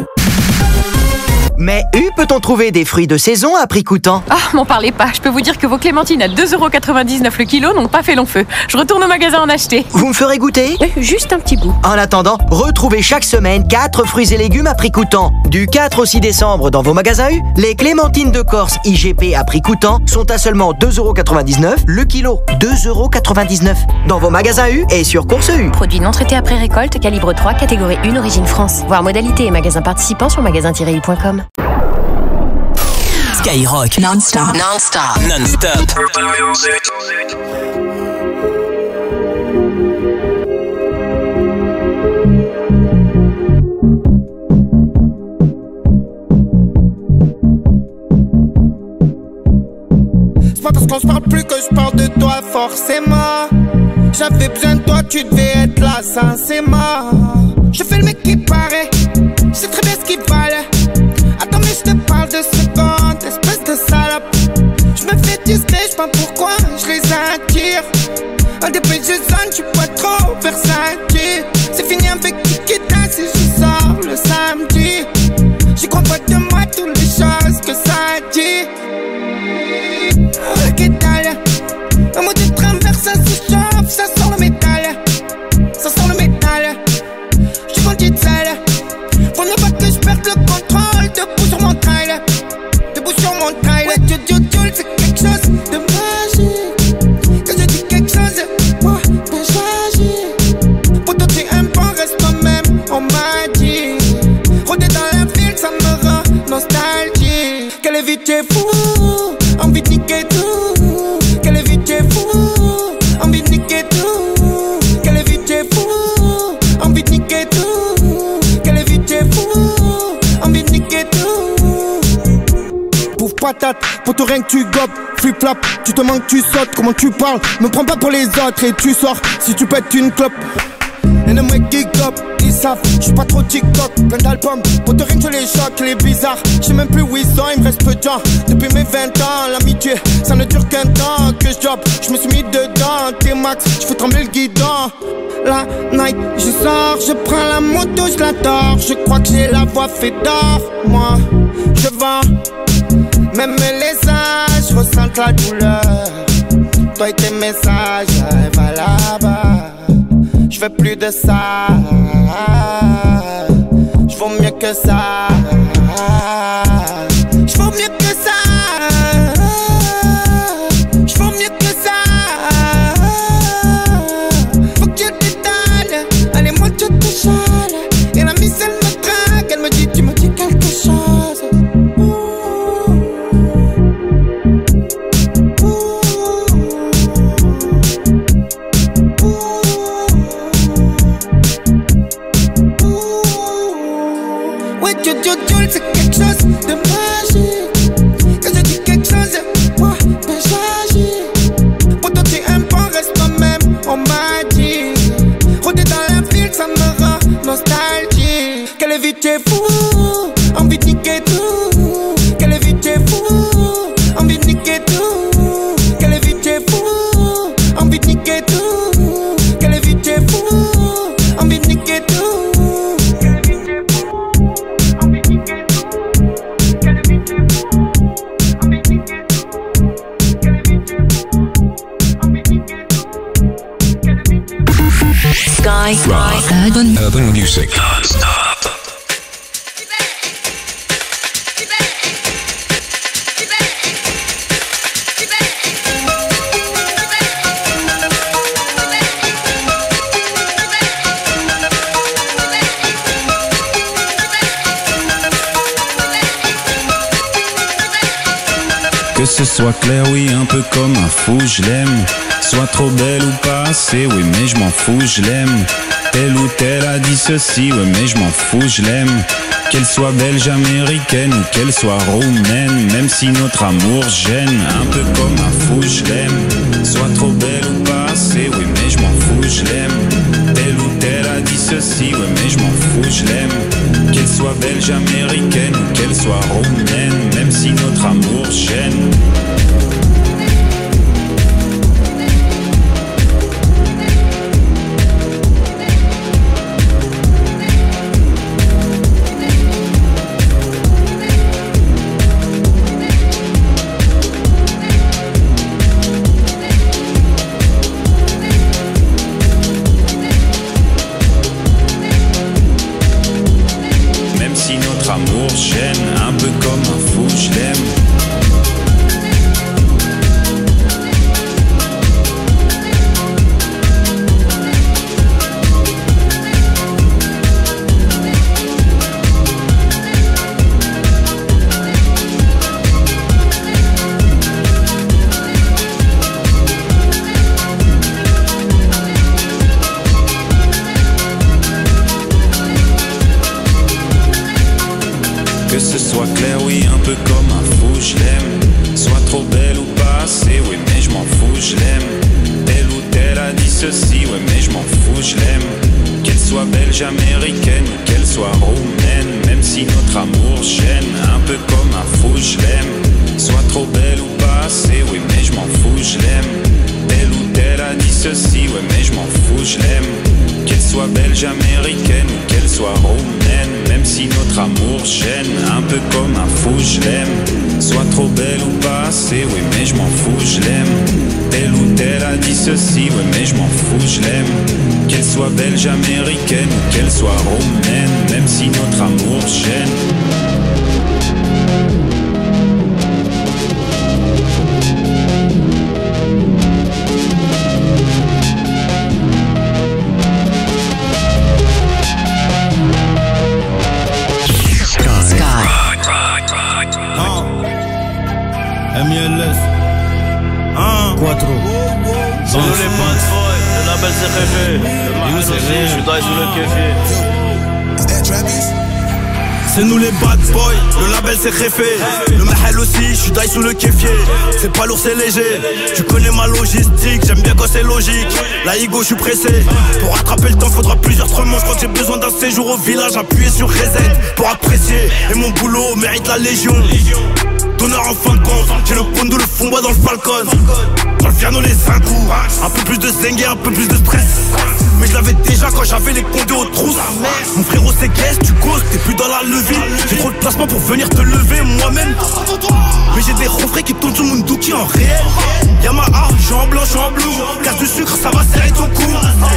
Speaker 17: Mais où peut-on trouver des fruits de saison à prix coûtant?
Speaker 18: Ah, m'en parlez pas. Je peux vous dire que vos clémentines à deux euros quatre-vingt-dix-neuf le kilo n'ont pas fait long feu. Je retourne au magasin en acheter.
Speaker 17: Vous me ferez goûter?
Speaker 18: Oui, juste un petit bout.
Speaker 17: En attendant, retrouvez chaque semaine quatre fruits et légumes à prix coûtant. Du quatre au six décembre dans vos magasins U, les clémentines de Corse I G P à prix coûtant sont à seulement deux euros quatre-vingt-dix-neuf le kilo. deux euros quatre-vingt-dix-neuf dans vos magasins U et sur Course U.
Speaker 22: Produit non traité après récolte, calibre trois, catégorie un, origine France. Voir modalité et magasins participants sur magasin tiret u point com.
Speaker 5: Skyrock. Non-stop. Non-stop. Non-stop.
Speaker 23: C'est pas parce qu'on se parle plus que je parle de toi forcément. J'avais besoin de toi, tu devais être là, ça c'est mort. Je fais le mec qui paraît, je sais très bien ce qu'il valait. Attends mais je te parle de secondes, espèce de salope. Je me fais discret, je sais pas pourquoi, je les attire. Un des plus jeunes, je suis pas trop versatile. C'est fini avec Kikita si je sors le samedi. J'y crois pas de moi toutes les choses que ça dit. Ok t'as un mot de traverse, ça se chauffe, ça sent le métal. Ça sent le métal. J'suis vendu de sale. Faut ne pas que je perde le contrôle. Debout sur mon trail. Debout sur mon trail. Ouais, tu, tu, tu, c'est quelque chose de magique. Quand je dis quelque chose, moi, ben j'agis. Pour toi, t'es un bon, reste toi-même, on m'a dit. Rôder dans la ville, ça me rend nostalgique. Quelle vie t'es fou, envie de niquer tout. Quelle vie t'es fou, envie de niquer tout. Quelle vie t'es fou, envie de niquer tout. Quelle vie t'es fou, envie de niquer tout. Pouf patate, pour tout rien que tu gobes. Flip-flap, tu te manques, tu sautes. Comment tu parles, me prends pas pour les autres. Et tu sors, si tu pètes une clope. Et les mecs qui gobent, ils savent, j'suis pas trop TikTok. Plein d'albums, pour te rien que je les choque, les bizarres. J'sais même plus où ils sont, il me reste peu de temps. Depuis mes vingt ans, l'amitié, ça ne dure qu'un temps. Que je job, j'me suis mis dedans. T-Max, j'fais trembler le guidon. La night, je sors, je prends la moto, je la dors. Je crois que j'ai la voix fait d'or. Moi, je vends, même les âges ressentent la douleur. Toi et tes messages, va là-bas. Je veux plus de ça. Je vaux mieux que ça. Je vaux mieux que ça. Je vaux mieux que ça. Faut que je t'étale. Allez, moi je te chale. Et la miss elle me drague. Elle me dit, tu me dis quelque chose. C'est quelque chose de magique. Quand je dis quelque chose, moi, ben j'agis. Pour toi t'es un bon, reste toi-même, on m'a dit. Rôder dans la ville, ça me rend nostalgique. Quelle vie t'es fou, envie de niquer tout. Quelle vie t'es fou, envie de niquer tout. Quelle vie t'es fou, envie de niquer tout. Quelle vie t'es fou, envie de niquer tout.
Speaker 5: Sky Rock. Urban, Urban Music. Non-stop.
Speaker 4: Que ce soit clair, oui, un peu comme un fou, je l'aime. Soit trop belle ou pas assez, oui, mais je m'en fous, je l'aime. Telle ou telle a dit ceci, oui, mais je m'en fous, je l'aime. Qu'elle soit belge, américaine ou qu'elle soit roumaine, même si notre amour gêne, un peu comme un fou, je l'aime. Soit trop belle ou pas assez, oui, mais je m'en fous, je l'aime. Telle ou telle a dit ceci, oui, mais je m'en fous, je l'aime. Qu'elle soit belge, américaine ou qu'elle soit roumaine, même si notre amour gêne. belge, américaine ou qu'elle soit roumaine, même si notre amour gêne, un peu comme un fou, je l'aime. Soit trop belle ou pas assez, oui mais je m'en fous, je l'aime. Telle ou telle a dit ceci, ouais mais je m'en fous, je l'aime. Qu'elle soit belge, américaine ou qu'elle soit roumaine, même si notre amour gêne, un peu comme un fou, je l'aime. Soit trop belle ou pas assez, oui mais je m'en fous, je l'aime. Telle ou telle a dit ceci, ouais mais je m'en fous, je l'aime. Qu'elle soit belge, américaine ou qu'elle soit roumaine, même si notre amour gêne.
Speaker 11: M I L S un, Quattro
Speaker 20: C'est nous les bad boys, le label c'est rêvé. Le mahal aussi, je suis dans sous le kéfier.
Speaker 11: C'est nous les bad boys, le label c'est réfé. Le mahal aussi, je suis die sous le kéfier. C'est pas lourd, c'est léger. Tu connais ma logistique, j'aime bien quand c'est logique. La ego, je suis pressé. Pour rattraper le temps, faudra plusieurs tremanches. Quand j'ai besoin d'un séjour au village, appuyer sur reset pour apprécier. Et mon boulot mérite la légion. Donneur en fin de compte, j'ai le pondo, le fond bois dans le Falcon. Dans le piano les cinq coups, un peu plus de zengue, un peu plus de stress. Mais je l'avais déjà quand j'avais les condés aux trousses. Mon frérot c'est guest, tu causes, t'es plus dans la levée. J'ai trop de placement pour venir te lever moi-même. Mais j'ai des refrains qui tournent sur mon dookie en réel. Yamaha, j'suis en blanc, j'suis en bleu. Casse du sucre, ça va serrer ton cou.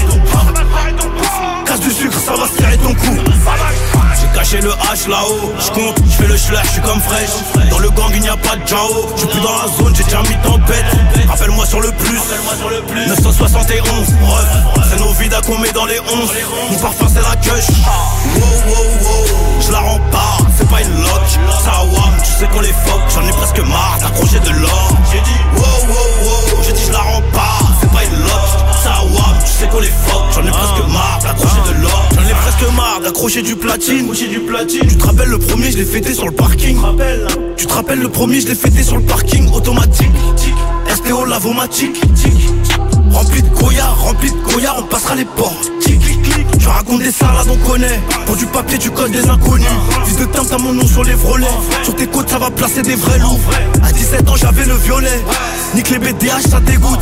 Speaker 11: Casse du sucre, ça va serrer ton cou. J'ai caché le H là-haut, j'compte, j'fais le schlash, j'suis comme fraîche. Dans le gang il n'y a pas de Jao, j'suis plus dans la zone, j'ai déjà mis tempête. Rappelle-moi sur le plus, neuf cent soixante et onze. Bref, c'est nos vidas qu'on met dans les onze. Mon parfum c'est la cush. Wow wow wow, j'la rempare, c'est pas une lock. Ça wam, tu sais qu'on les fuck, j'en ai presque marre d'accrocher de l'or. J'ai dit wow wow wow, j'ai dit j'la rempare, c'est pas une lock. Ça wam, tu sais qu'on les fuck, j'en ai presque marre d'accrocher de l'or. J'en ai presque marre d'accrocher du platine. Du platine. Tu te rappelles le premier, je l'ai fêté sur le parking. Tu te rappelles le premier, je l'ai fêté sur le parking automatique. S T O lavomatique. Rempli de Goya, rempli de Goya, on passera les portes. Je raconte des salades, on connaît. Pour du papier, du code des inconnus. Fils de teint, t'as mon nom sur les vrelets. Sur tes côtes, ça va placer des vrais loups. À dix-sept ans, j'avais le violet. Nique les B D H, ça dégoûte.